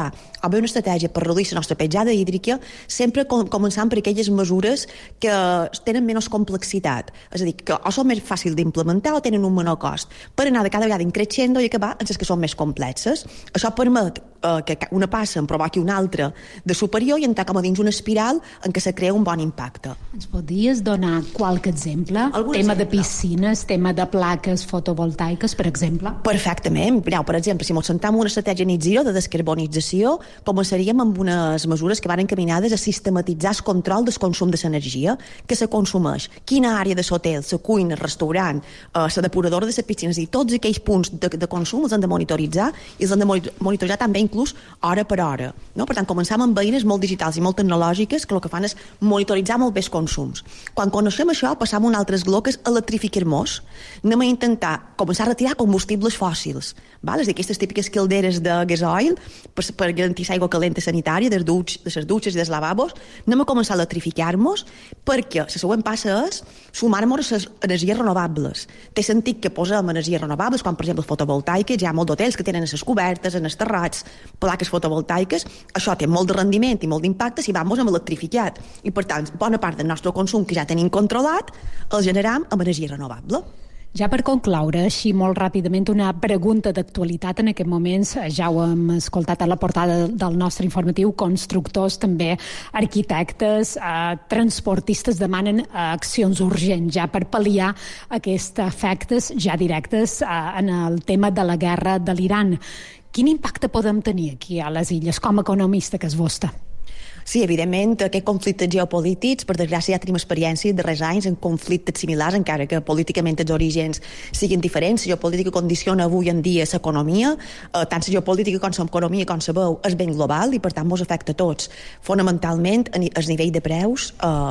o bé una estratègia per reduir la nostra petjada hídrica, sempre començant per aquelles mesures que tenen menys complexitat, és a dir, que o són més fàcils d'implementar o tenen un menor cost, per anar de cada vegada increixent i acabar amb les que són més complexes. Això permet que una passa en provoqui una altra de superior i entrar com a dins una espiral en què se crea un bon impacte. Ens podries donar qualque exemple? Tema de piscines, tema de plaques fotovoltaiques, per exemple? Perfectament. Mireu, per exemple, si ens centram en una estratègia net zero de descarbonització, començaríem amb unes mesures que van encaminades a sistematitzar el control del consum de l'energia que se consumeix. Quina àrea de l'hotel, la cuina, el restaurant, la depuradora de les piscines, i tots aquells punts de consum els han de monitoritzar, i els han de monitoritzar també inclús hora per hora. No? Per tant, començam amb eines molt digitals i molt tecnològiques que el que fan és monitoritzar molt bé els consums. Quan coneixem això, passam a un altre esgló, que és electrificar-nos. Anem a intentar començar a retirar combustibles fòssils. Val? És a dir, aquestes típiques calderes de gasoil per garantir aigua calenta sanitària de les dutxes i dels lavabos. Anem a començar a electrificar-nos perquè la següent passa és sumar-nos a les energies renovables. Té sentit que posem energies renovables, quan per exemple fotovoltaiques, hi ha molts hotels que tenen a les cobertes, en els terrats, plaques fotovoltaiques. Això té molt de rendiment i molt d'impacte si vam amb electrificat. I per tant, bona part del nostre consum que ja tenim controlat el generam amb energia renovable. Ja per concloure, així molt ràpidament, una pregunta d'actualitat en aquest moments. Ja ho hem escoltat a la portada del nostre informatiu. Constructors, també arquitectes, transportistes demanen accions urgents ja per pal·liar aquests efectes ja directes en el tema de la guerra de l'Iran. Quin impacte podem tenir aquí a les illes, com a economista que és vostre? Sí, evidentment, aquests conflictes geopolítics, per desgràcia ja tenim experiència de darrers anys en conflictes similars, encara que políticament els orígens siguin diferents. La geopolítica condiciona avui en dia l'economia, tant la geopolítica com l'economia, com sabeu, és ben global i per tant ens afecta a tots. Fonamentalment, el nivell de preus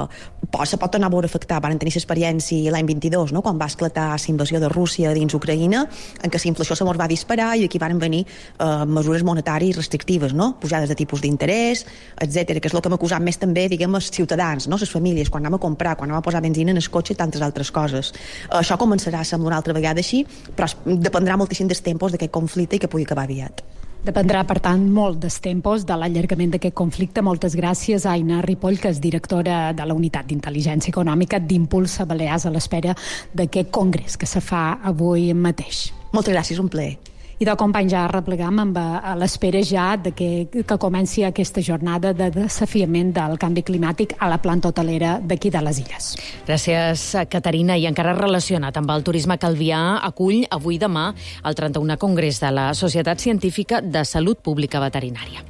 se pot tornar a veure afectar. Van tenir l'experiència l'any 22, no? Quan va esclatar la invasió de Rússia dins Ucraïna, en què la inflació se va disparar i aquí van venir mesures monetàries restrictives, no? Pujades de tipus d'interès, etc., que és el que hem acusat més també, diguem, els ciutadans, no? Les famílies, quan anem a comprar, quan anem a posar benzina en el cotxe i tantes altres coses. Això començarà a semblar una altra vegada així, però dependrà moltíssim dels tempos d'aquest conflicte i que pugui acabar aviat. Dependrà, per tant, molt dels tempos de l'allargament d'aquest conflicte. Moltes gràcies a Aina Ripoll, que és directora de la Unitat d'Intel·ligència Econòmica d'Impuls a Balears, a l'espera d'aquest congrés que se fa avui mateix. Moltes gràcies, un plaer. I de company ja replegam a l'espera ja de que comenci aquesta jornada de desafiament del canvi climàtic a la planta hotelera d'aquí de les Illes. Gràcies, Caterina. I encara relacionat amb el turisme, Calvià acull avui demà el 31è Congrés de la Societat Científica de Salut Pública Veterinària.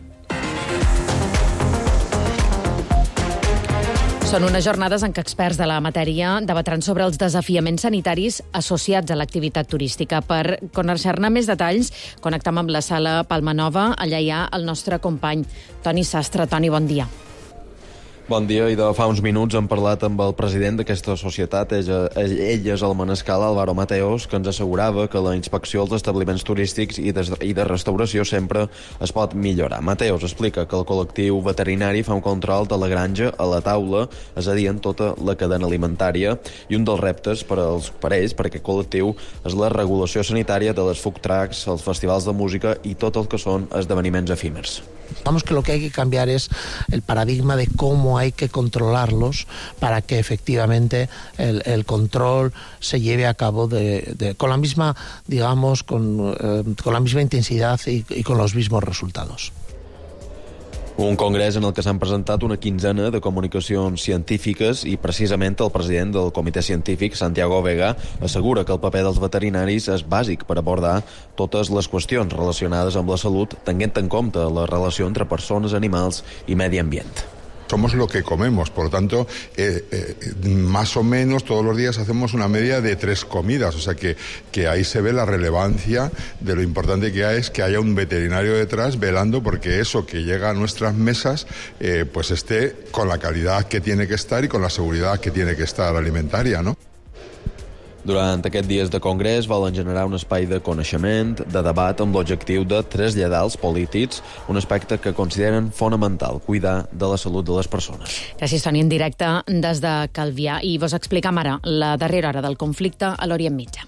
Són unes jornades en què experts de la matèria debatran sobre els desafiaments sanitaris associats a l'activitat turística. Per conèixer-ne més detalls, connectem amb la sala Palma Nova. Allà hi ha el nostre company Toni Sastre. Toni, bon dia. Bon dia, i de fa uns minuts hem parlat amb el president d'aquesta societat, ell és el manescal Álvaro Mateos, que ens assegurava que la inspecció als establiments turístics i de restauració sempre es pot millorar. Mateos explica que el col·lectiu veterinari fa un control de la granja a la taula, és a dir, en tota la cadena alimentària, i un dels reptes per ells, per aquest col·lectiu, és la regulació sanitària de les food trucks, els festivals de música i tot el que són esdeveniments efímers. Vamos, que lo que hay que cambiar es el paradigma de cómo hay que controlarlos para que efectivamente el control se lleve a cabo con la misma, digamos, con la misma intensidad y con los mismos resultados. Un congrés en el que s'han presentat una quinzena de comunicacions científiques i precisament el president del comitè científic, Santiago Vega, assegura que el paper dels veterinaris és bàsic per abordar totes les qüestions relacionades amb la salut, tenint en compte la relació entre persones, animals i medi ambient. Somos lo que comemos, por lo tanto, más o menos todos los días hacemos una media de 3 comidas, o sea que ahí se ve la relevancia de lo importante que es que haya un veterinario detrás velando porque eso que llega a nuestras mesas pues esté con la calidad que tiene que estar y con la seguridad que tiene que estar alimentaria, ¿no? Durant aquests dies de congrés volen generar un espai de coneixement, de debat amb l'objectiu de traslladar als polítics un aspecte que consideren fonamental, cuidar de la salut de les persones. Gràcies, Toni, en directe des de Calvià. I vos explicam ara la darrera hora del conflicte a l'Orient Mitjà.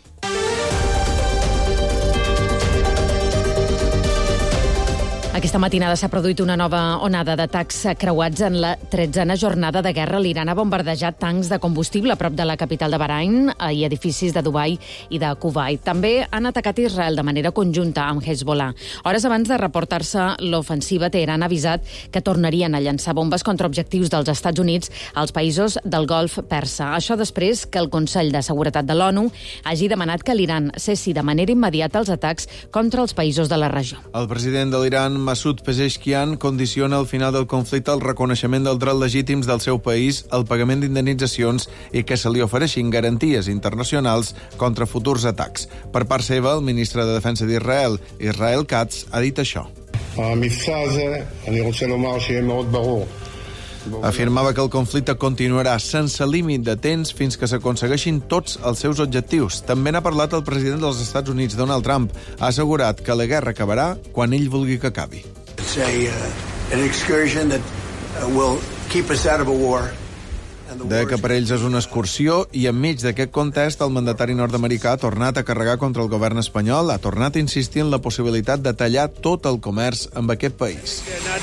Aquesta matinada s'ha produït una nova onada d'atacs creuats en la 13a jornada de guerra. L'Iran ha bombardejat tancs de combustible a prop de la capital de Bahrain i edificis de Dubai i de Kuwait. També han atacat Israel de manera conjunta amb Hezbollah. Hores abans de reportar-se l'ofensiva, Teheran ha avisat que tornarien a llançar bombes contra objectius dels Estats Units als països del Golf Persa. Això després que el Consell de Seguretat de l'ONU hagi demanat que l'Iran cessi de manera immediata els atacs contra els països de la regió. El president de l'Iran, Masoud Pezeshkian, condiciona al final del conflicte el reconeixement dels drets legítims del seu país, el pagament d'indemnitzacions i que se li ofereixin garanties internacionals contra futurs atacs. Per part seva, el ministre de Defensa d'Israel, Israel Katz, ha dit això. Afirmava que el conflicte continuarà sense límit de temps fins que s'aconsegueixin tots els seus objectius. També n'ha parlat el president dels Estats Units, Donald Trump. Ha assegurat que la guerra acabarà quan ell vulgui que acabi. It's an excursion that will keep us out of a war. De que per ells és una excursió i enmig d'aquest context el mandatari nord-americà ha tornat a carregar contra el govern espanyol, ha tornat a insistir en la possibilitat de tallar tot el comerç amb aquest país.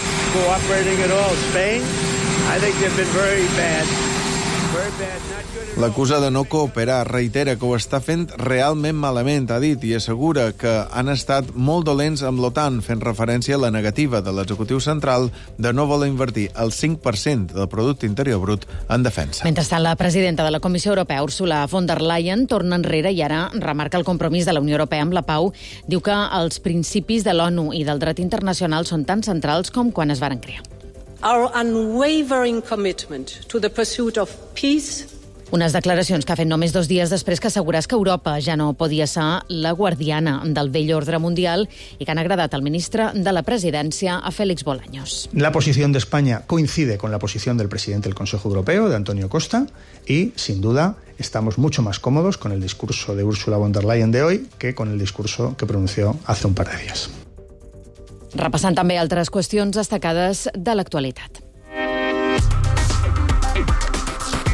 L'acusa de no cooperar, reitera que ho està fent realment malament, ha dit, i assegura que han estat molt dolents amb l'OTAN, fent referència a la negativa de l'executiu central de no voler invertir el 5% del producte interior brut en defensa. Mentrestant, la presidenta de la Comissió Europea, Ursula von der Leyen, torna enrere i ara remarca el compromís de la Unió Europea amb la pau. Diu que els principis de l'ONU i del dret internacional són tan centrals com quan es varen crear. Our unwavering commitment to the pursuit of peace. Unes declaracions que ha fet només 2 dies després que assegurés que Europa ja no podia ser la guardiana del vell ordre mundial i que han agradat al ministre de la Presidència, a Félix Bolaños. La posición de España coincide con la posición del presidente del Consejo Europeo, de Antonio Costa, y, sin duda, estamos mucho más cómodos con el discurso de Ursula von der Leyen de hoy que con el discurso que pronunció hace un par de días. Repassant també altres qüestions destacades de l'actualitat.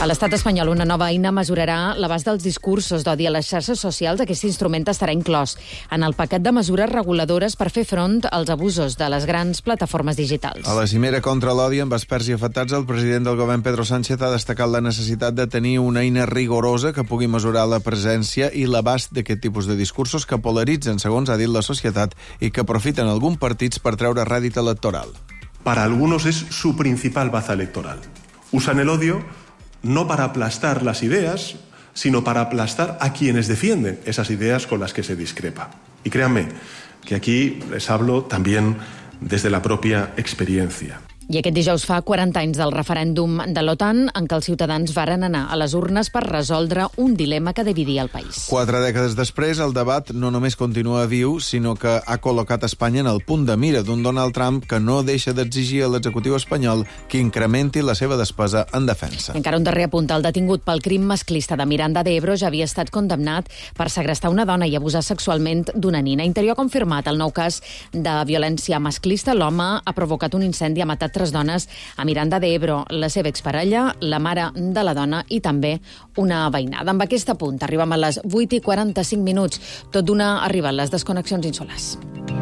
A l'estat espanyol, una nova eina mesurarà l'abast dels discursos d'odi a les xarxes socials. Aquest instrument estarà inclòs en el paquet de mesures reguladores per fer front als abusos de les grans plataformes digitals. A la cimera contra l'odi amb experts i afectats, el president del govern, Pedro Sánchez, ha destacat la necessitat de tenir una eina rigorosa que pugui mesurar la presència i l'abast d'aquest tipus de discursos que polaritzen, segons ha dit la societat, i que aprofiten alguns partits per treure rèdit electoral. Para algunos es su principal baza electoral. Usan el odio no para aplastar las ideas, sino para aplastar a quienes defienden esas ideas con las que se discrepa. Y créanme que aquí les hablo también desde la propia experiencia. I aquest dijous fa 40 anys del referèndum de l'OTAN en què els ciutadans varen anar a les urnes per resoldre un dilema que dividia el país. 4 dècades després, el debat no només continua viu, sinó que ha col·locat Espanya en el punt de mira d'un Donald Trump que no deixa d'exigir a l'executiu espanyol que incrementi la seva despesa en defensa. Encara un darrer apunt. El detingut pel crim masclista de Miranda de Ebro ja havia estat condemnat per segrestar una dona i abusar sexualment d'una nina. Interior ha confirmat el nou cas de violència masclista. L'home ha provocat un incendi, ha matat 3 dones a Miranda de Ebro, la seva exparella, la mare de la dona i també una veïnada. Amb aquest apunt arribem a les 8:45. Tot d'una arriben les desconnexions insulars.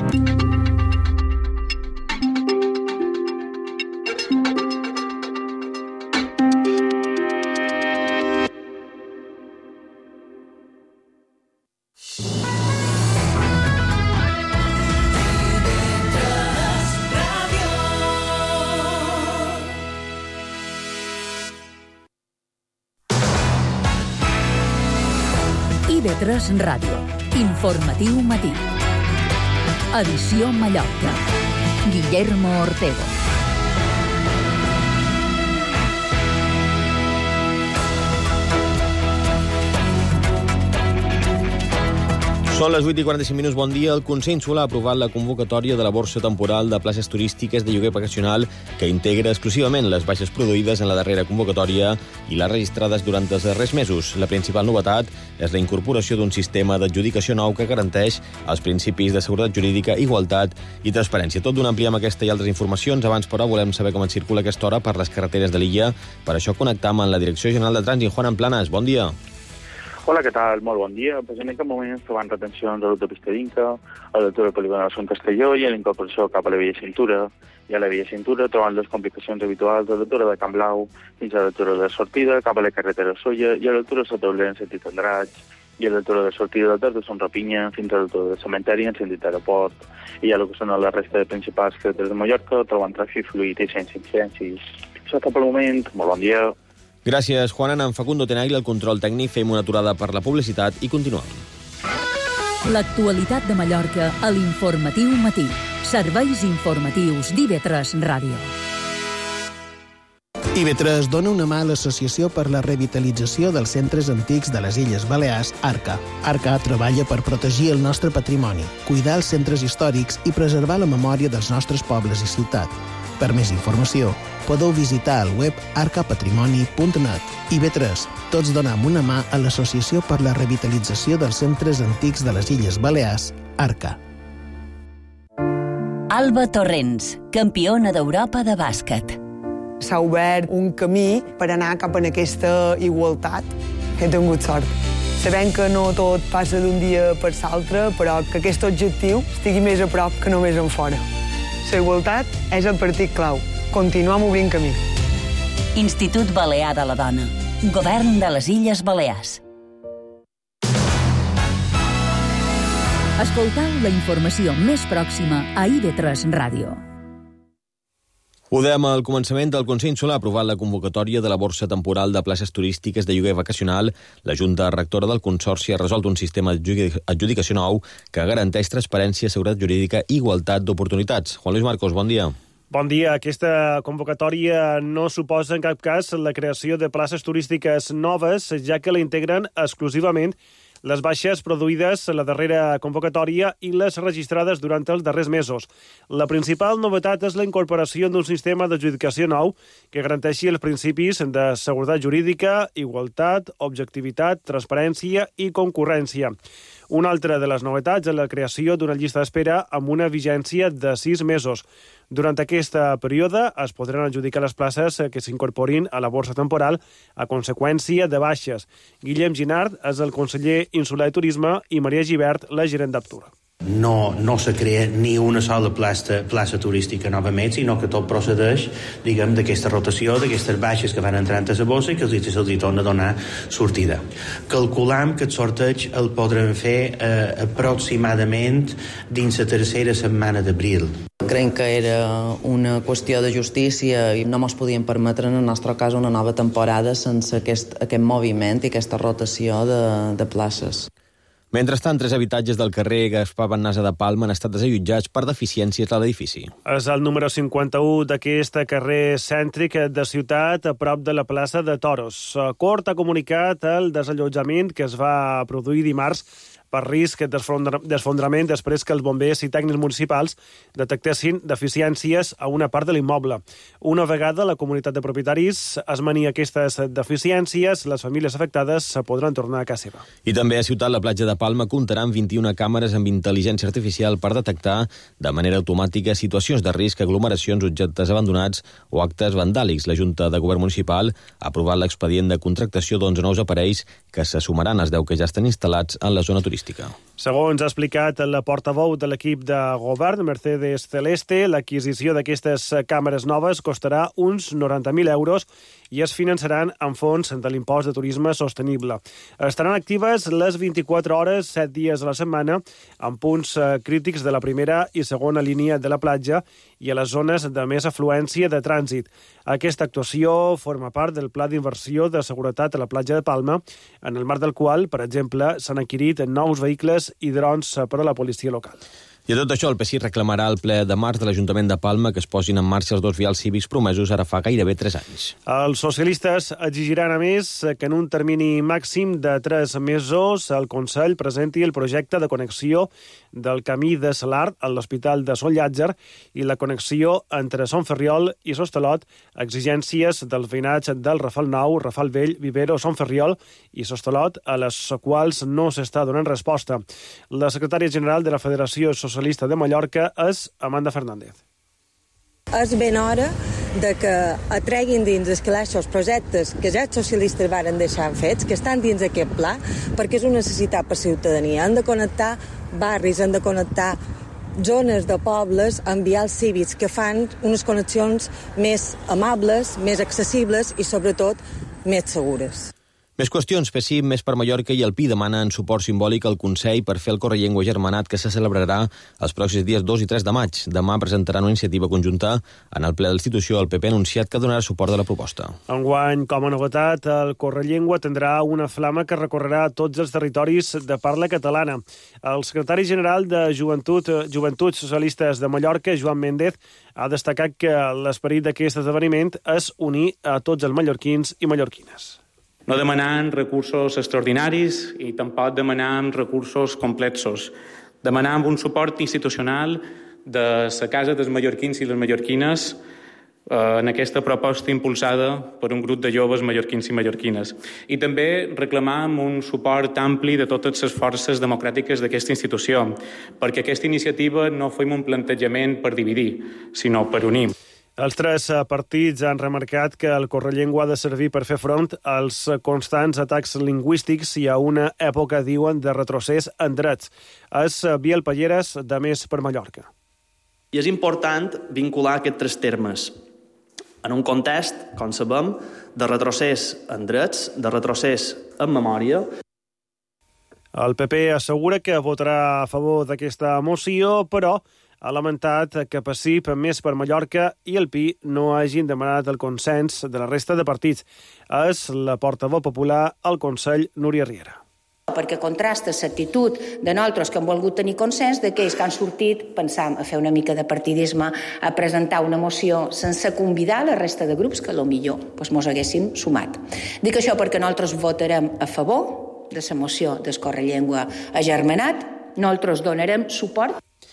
IB3 Ràdio. Informatiu matí. Edició Mallorca. Guillermo Ortego. Són les 8:45. Bon dia. El Consell Insular ha aprovat la convocatòria de la borsa temporal de places turístiques de lloguer vacacional que integra exclusivament les baixes produïdes en la darrera convocatòria i les registrades durant els darrers mesos. La principal novetat és la incorporació d'un sistema d'adjudicació nou que garanteix els principis de seguretat jurídica, igualtat i transparència. Tot d'una ampliar amb aquesta i altres informacions. Abans, però, volem saber com et circula aquesta hora per les carreteres de l'illa. Per això connectam amb la Direcció General de Trànsit. Juan Planas, bon dia. Hola, què tal? Molt bon dia. Pues en aquest moment ens trobem retencions a l'autopista d'Inca, a l'altura del polígon de Sant Castelló i a l'incorporació cap a la via Cintura. I a la via Cintura trobant les complicacions habituals a l'altura de Can Blau fins a l'altura de sortida, cap a la carretera Solla i a l'altura de Sotauler en sentit Andratx i a l'altura de sortida del de Sant Rapinya fins a l'altura del cementeri en sentit aeroport. I a el que són la resta de principals carreteres de Mallorca trobant tràfic fluid i sense incidències. Això està pel moment. Molt bon dia. Gràcies, Juan. En Facundo Tenagli, el control tècnic, fem una aturada per la publicitat i continuem. L'actualitat de Mallorca a l'Informatiu Matí. Serveis informatius d'IB3 Ràdio. IB3 dona una mà a l'Associació per la Revitalització dels Centres Antics de les Illes Balears, ARCA. ARCA treballa per protegir el nostre patrimoni, cuidar els centres històrics i preservar la memòria dels nostres pobles i ciutat. Per més informació, podeu visitar el web arcapatrimoni.net. IB3, tots donem una mà a l'Associació per la Revitalització dels Centres Antics de les Illes Balears, ARCA. Alba Torrents, campiona d'Europa de bàsquet. S'ha obert un camí per anar cap a aquesta igualtat. He tingut sort. Sabem que no tot passa d'un dia per l'altre, però que aquest objectiu estigui més a prop que només en fora. La igualtat és el partit clau. Continuem obrint camí. Institut Balear de la Dona. Govern de les Illes Balears. Escoltau la informació més pròxima a IB3 Ràdio. Ho dèiem al començament, del Consell Insular ha aprovat la convocatòria de la borsa temporal de places turístiques de lloguer vacacional. La Junta Rectora del Consorci ha resolt un sistema d'adjudicació nou que garanteix transparència, seguretat jurídica i igualtat d'oportunitats. Juan Luis Marcos, bon dia. Bon dia. Aquesta convocatòria no suposa en cap cas la creació de places turístiques noves, ja que la integren exclusivament les baixes produïdes en la darrera convocatòria i les registrades durant els darrers mesos. La principal novetat és la incorporació d'un sistema d'adjudicació nou que garanteixi els principis de seguretat jurídica, igualtat, objectivitat, transparència i concurrència. Una altra de les novetats és la creació d'una llista d'espera amb una vigència de 6 mesos. Durant aquest període es podran adjudicar les places que s'incorporin a la borsa temporal a conseqüència de baixes. Guillem Ginard és el conseller insular de Turisme i Maria Gibert, la gerent d'Aptur. No se crea ni una sola plaça turística novament, sinó que tot procedeix, diguem, d'aquesta rotació, d'aquestes baixes que van entrant a la bossa i que se'ls torna a donar sortida. Calculam que el sorteig el podrem fer aproximadament dins la tercera setmana d'abril. Creiem que era una qüestió de justícia i no ens podíem permetre, en el nostre cas, una nova temporada sense aquest moviment i aquesta rotació de places. Mentrestant, 3 habitatges del carrer Gaspar Bannasa de Palma han estat desallotjats per deficiències a l'edifici. És el número 51 d'aquest carrer cèntric de ciutat, a prop de la plaça de Toros. Cort ha comunicat el desallotjament que es va produir dimarts per risc d'esfondrament després que els bombers i tècnics municipals detectessin deficiències a una part de l'immoble. Una vegada la comunitat de propietaris esmeni aquestes deficiències, les famílies afectades podran tornar a casa seva. I també a Ciutat, la platja de Palma comptarà amb 21 càmeres amb intel·ligència artificial per detectar de manera automàtica situacions de risc, aglomeracions, objectes abandonats o actes vandàlics. La Junta de Govern Municipal ha aprovat l'expedient de contractació d'11 nous aparells que se sumaran als 10 que ja estan instal·lats en la zona turística. Segons ha explicat la portaveu de l'equip de govern, Mercedes Celeste, l'adquisició d'aquestes càmeres noves costarà uns 90.000 euros i es finançaran amb fons de l'impost de turisme sostenible. Estaran actives les 24 hores, 7 dies a la setmana, amb punts crítics de la primera i segona línia de la platja i a les zones de més afluència de trànsit. Aquesta actuació forma part del pla d'inversió de seguretat a la platja de Palma, en el marc del qual, per exemple, s'han adquirit nous vehicles i drons per a la policia local. I a tot això, el PSI reclamarà al ple de març de l'Ajuntament de Palma que es posin en marxa els 2 vials cívics promesos ara fa gairebé 3 anys. Els socialistes exigiran, a més, que en un termini màxim de 3 mesos el Consell presenti el projecte de connexió del camí de Salart a l'Hospital de Sant Llàtzer i la connexió entre Son Ferriol i Sostalot, exigències del veïnatge del Rafal Nou, Rafal Vell, Vivero, Son Ferriol i Sostalot, a les quals no s'està donant resposta. La secretària general de la Federació Socialista de Mallorca és Amanda Fernández. És ben hora de que atreguin dins els calaixos projectes que ja els socialistes varen deixar fets, que estan dins aquest pla, perquè és una necessitat per ciutadania. Han de connectar barris, han de connectar zones de pobles amb vials cívics que fan unes connexions més amables, més accessibles i, sobretot, més segures. Més qüestions. PSI, Més per Mallorca i el PI demanen suport simbòlic al Consell per fer el Correllengua Germanat que se celebrarà els pròxims dies 2 i 3 de maig. Demà presentaran una iniciativa conjunta en el ple de l'institució. El PP ha anunciat que donarà suport a la proposta. Enguany, com a novetat, el Correllengua tindrà una flama que recorrerà tots els territoris de parla catalana. El secretari general de Joventuts Socialistes de Mallorca, Joan Méndez, ha destacat que l'esperit d'aquest esdeveniment és unir a tots els mallorquins i mallorquines. No demanant recursos extraordinaris i tampoc demanant recursos complexos. Demanant un suport institucional de la Casa dels Mallorquins i les Mallorquines en aquesta proposta impulsada per un grup de joves mallorquins i mallorquines. I també reclamam un suport ampli de totes les forces democràtiques d'aquesta institució, perquè aquesta iniciativa no fem un plantejament per dividir, sinó per unir. Els 3 partits han remarcat que el Correllengua ha de servir per fer front als constants atacs lingüístics i a una època, diuen, de retrocés en drets. És Biel Palleres, de Més per Mallorca. I és important vincular aquests 3 termes en un context, com sabem, de retrocés en drets, de retrocés en memòria. El PP assegura que votarà a favor d'aquesta moció, però ha lamentat que PSI, Més per Mallorca i el PI no hagin demanat el consens de la resta de partits. És la portaveu popular al Consell, Núria Riera. Perquè contrasta l'actitud de nosaltres que hem volgut tenir consens d'aquells que han sortit, pensam, a fer una mica de partidisme, a presentar una moció sense convidar la resta de grups que potser mos haguéssim sumat. Dic això perquè nosaltres votarem a favor de la moció del Correllengua agermanat, nosaltres donarem suport.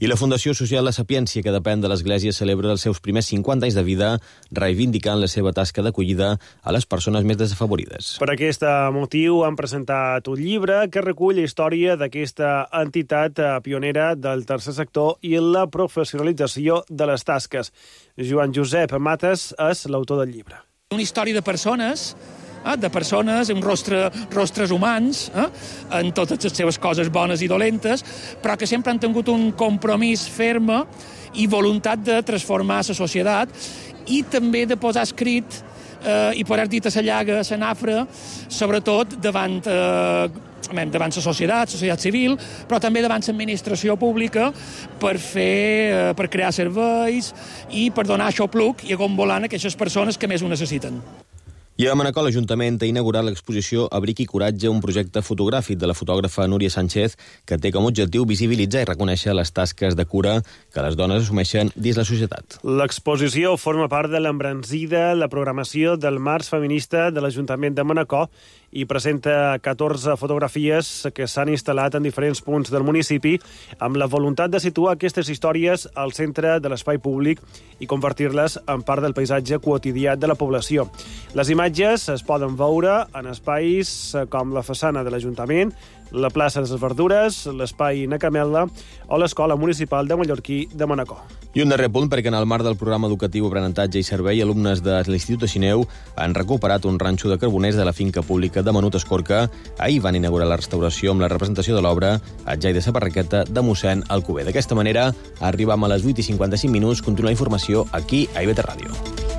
I la Fundació Social La Sapiència, que depèn de l'Església, celebra els seus primers 50 anys de vida, reivindicant la seva tasca d'acollida a les persones més desafavorides. Per aquest motiu han presentat un llibre que recull la història d'aquesta entitat pionera del tercer sector i la professionalització de les tasques. Joan Josep Mates és l'autor del llibre. Una història de persones, amb rostres humans, en totes les seves coses bones i dolentes, però que sempre han tingut un compromís ferme i voluntat de transformar la societat i també de posar escrit i posar dit a la llaga, a la nafra, sobretot davant la societat civil, però també davant l'administració pública per crear serveis i per donar xopluc i agombolant a aquestes persones que més ho necessiten. I a Manacor, l'Ajuntament ha inaugurat l'exposició Abric i Coratge, un projecte fotogràfic de la fotògrafa Núria Sánchez que té com a objectiu visibilitzar i reconèixer les tasques de cura que les dones assumeixen dins la societat. L'exposició forma part de l'embranzida, la programació del Març Feminista de l'Ajuntament de Manacor i presenta 14 fotografies que s'han instal·lat en diferents punts del municipi amb la voluntat de situar aquestes històries al centre de l'espai públic i convertir-les en part del paisatge quotidià de la població. Les imatges es poden veure en espais com la façana de l'Ajuntament, la plaça de les Verdures, l'espai Nacamela o l'Escola Municipal de Mallorquí de Manacor. I un darrer punt, perquè en el marc del programa educatiu Aprenentatge i Servei, alumnes de l'Institut de Xineu han recuperat un ranxo de carboners de la finca pública de Menut Escorca. Ahir van inaugurar la restauració amb la representació de l'obra Atjai de sa Barraqueta de mossèn Alcover. D'aquesta manera, arribam a les 8:55. Continua la informació aquí a IBT Ràdio.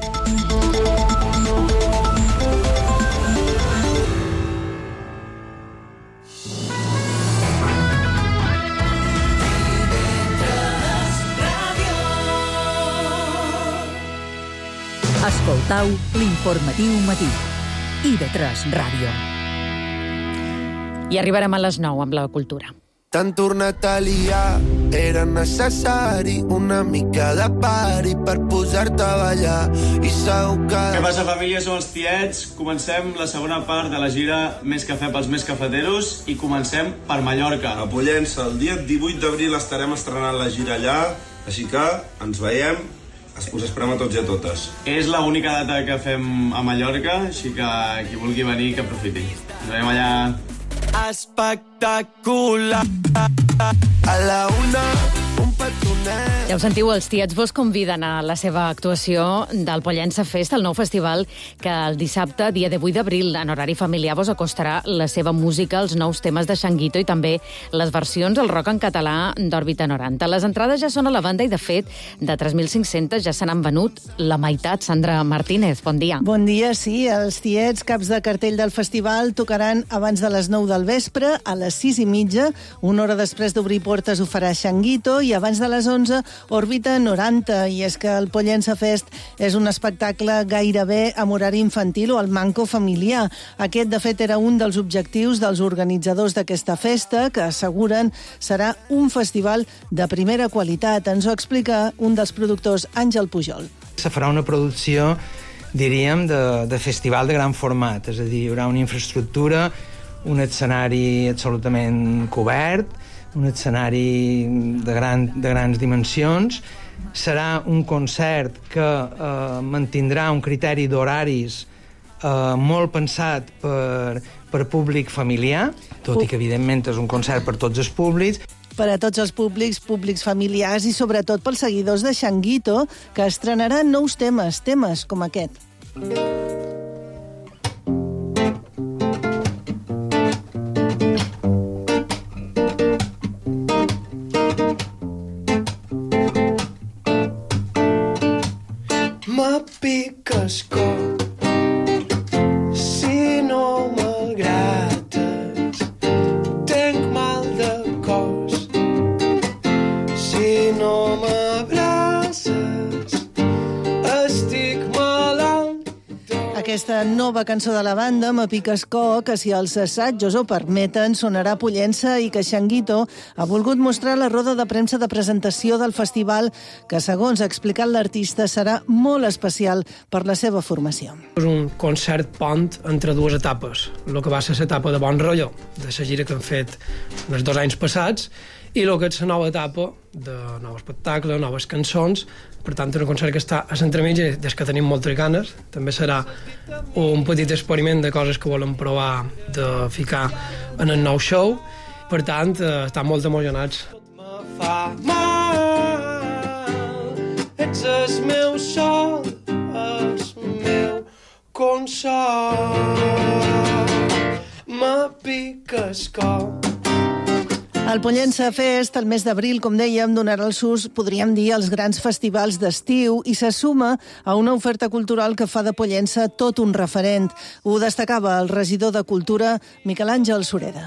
Escoltau l'informatiu matí. IB3 Ràdio. I arribarem a les 9 amb la cultura. T'han tornat a liar, era necessari una mica de pari per posar-te a ballar i segur que... Què passa, família? Som els Tiets. Comencem la segona part de la gira Més cafè pels més cafeteros i comencem per Mallorca. A Pollença, el dia 18 d'abril estarem estrenant la gira allà, així que ens veiem. Us esperem a tots i a totes. És l'única data que fem a Mallorca, així que qui vulgui venir que aprofiti. Ens veiem allà. Espectacular. A la una, un petonet. Ja ho sentiu, els Tiets vos conviden a la seva actuació del Pollença Fest, el nou festival que el dissabte, dia 18 d'abril, en horari familiar, vos acostarà la seva música, els nous temes de Xanguito i també les versions del rock en català d'Òrbita 90. Les entrades ja són a la banda i, de fet, de 3.500 ja se n'han venut la meitat. Sandra Martínez, bon dia. Bon dia, sí. Els Tiets, caps de cartell del festival, tocaran abans de les 9 del vespre, a les 6:30. Una hora després d'obrir portes ho farà Xanguito i abans de les 11 Òrbita 90, i és que el Pollença Fest és un espectacle gairebé amb horari infantil o el manco familiar. Aquest, de fet, era un dels objectius dels organitzadors d'aquesta festa, que asseguren serà un festival de primera qualitat. Ens ho explica un dels productors, Àngel Pujol. Se farà una producció, diríem, de festival de gran format, és a dir, hi haurà una infraestructura, un escenari absolutament cobert, un escenari de grans dimensions. Serà un concert que mantindrà un criteri d'horaris molt pensat per públic familiar, tot i que, evidentment, és un concert per tots els públics. Per a tots els públics familiars i, sobretot, pels seguidors de Xanguito, que estrenaran nous temes com aquest. Piques cor, si no m'agrades, tenc mal de cos, si no m'abraces, estic malalt. Aquesta nova cançó de la banda, M'apiques cor, que si els assajos ho permeten, sonarà a Pollença i que Xanguito ha volgut mostrar la roda de premsa de presentació del festival, que, segons ha explicat l'artista, serà molt especial per la seva formació. És un concert pont entre dues etapes. El que va ser l'etapa de bon rotllo, de la gira que hem fet els 2 anys passats, i el que és la nova etapa de nous espectacles, noves cançons. Per tant, un concert que està a l'entremitja des que tenim moltes ganes. També serà un petit experiment de coses que volem provar de ficar en el nou show. Per tant, estan molt emocionats. Fa mal, ets el meu sol, el meu consol, me piques cor. El Pollença Fest, el mes d'abril, com dèiem, donarà els ús, podríem dir, als grans festivals d'estiu i se suma a una oferta cultural que fa de Pollença tot un referent. Ho destacava el regidor de Cultura, Miquel Àngel Sureda.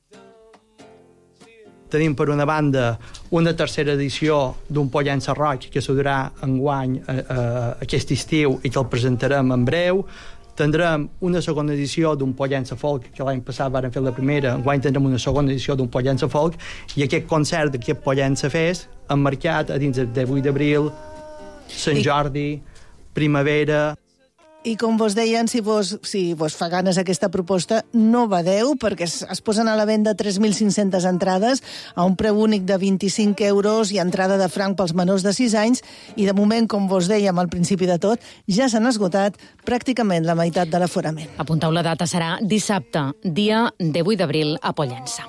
Tenim, per una banda, una tercera edició d'un Pollença Roig que se durà enguany aquest estiu i que el presentarem en breu. Tindrem una segona edició d'un Pollença Folk, que l'any passat varen fer la primera, enguany tindrem una segona edició d'un Pollença Folk, i aquest concert d'aquest Pollença Fest emmarcat a dins del 18 d'abril, Sant Jordi, primavera. I com vos deien, si vos fa ganes aquesta proposta, no badeu, perquè es posen a la venda 3.500 entrades a un preu únic de 25 euros i entrada de franc pels menors de 6 anys, i de moment, com vos dèiem al principi de tot, ja s'han esgotat pràcticament la meitat de l'aforament. Apunteu la data, serà dissabte, dia 18 d'abril, a Pollença.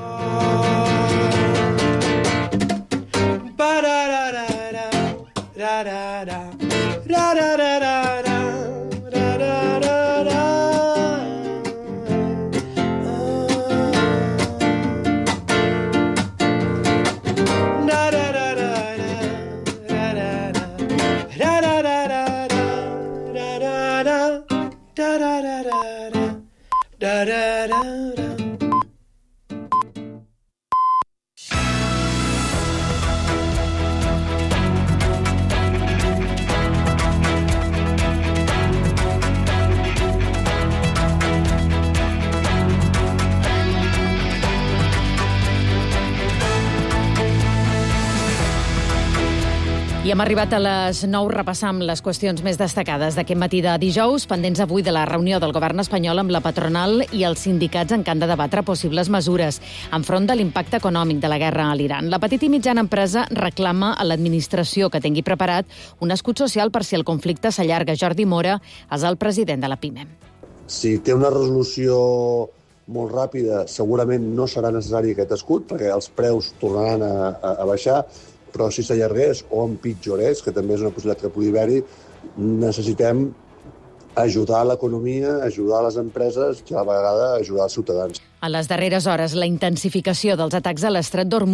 I hem arribat a les 9, repassam les qüestions més destacades d'aquest matí de dijous, pendents avui de la reunió del govern espanyol amb la patronal i els sindicats en què han de debatre possibles mesures enfront de l'impacte econòmic de la guerra a l'Iran. La petita i mitjana empresa reclama a l'administració que tingui preparat un escut social per si el conflicte s'allarga. Jordi Mora és el president de la PIME. Si té una resolució molt ràpida, segurament no serà necessari aquest escut, perquè els preus tornaran a baixar, però si s'allargués o empitjorés, que també és una possibilitat que pugui haver-hi, necessitem ajudar l'economia, ajudar les empreses i a la vegada ajudar els ciutadans. A les darreres hores, la intensificació dels atacs a l'Estret d'Hormuz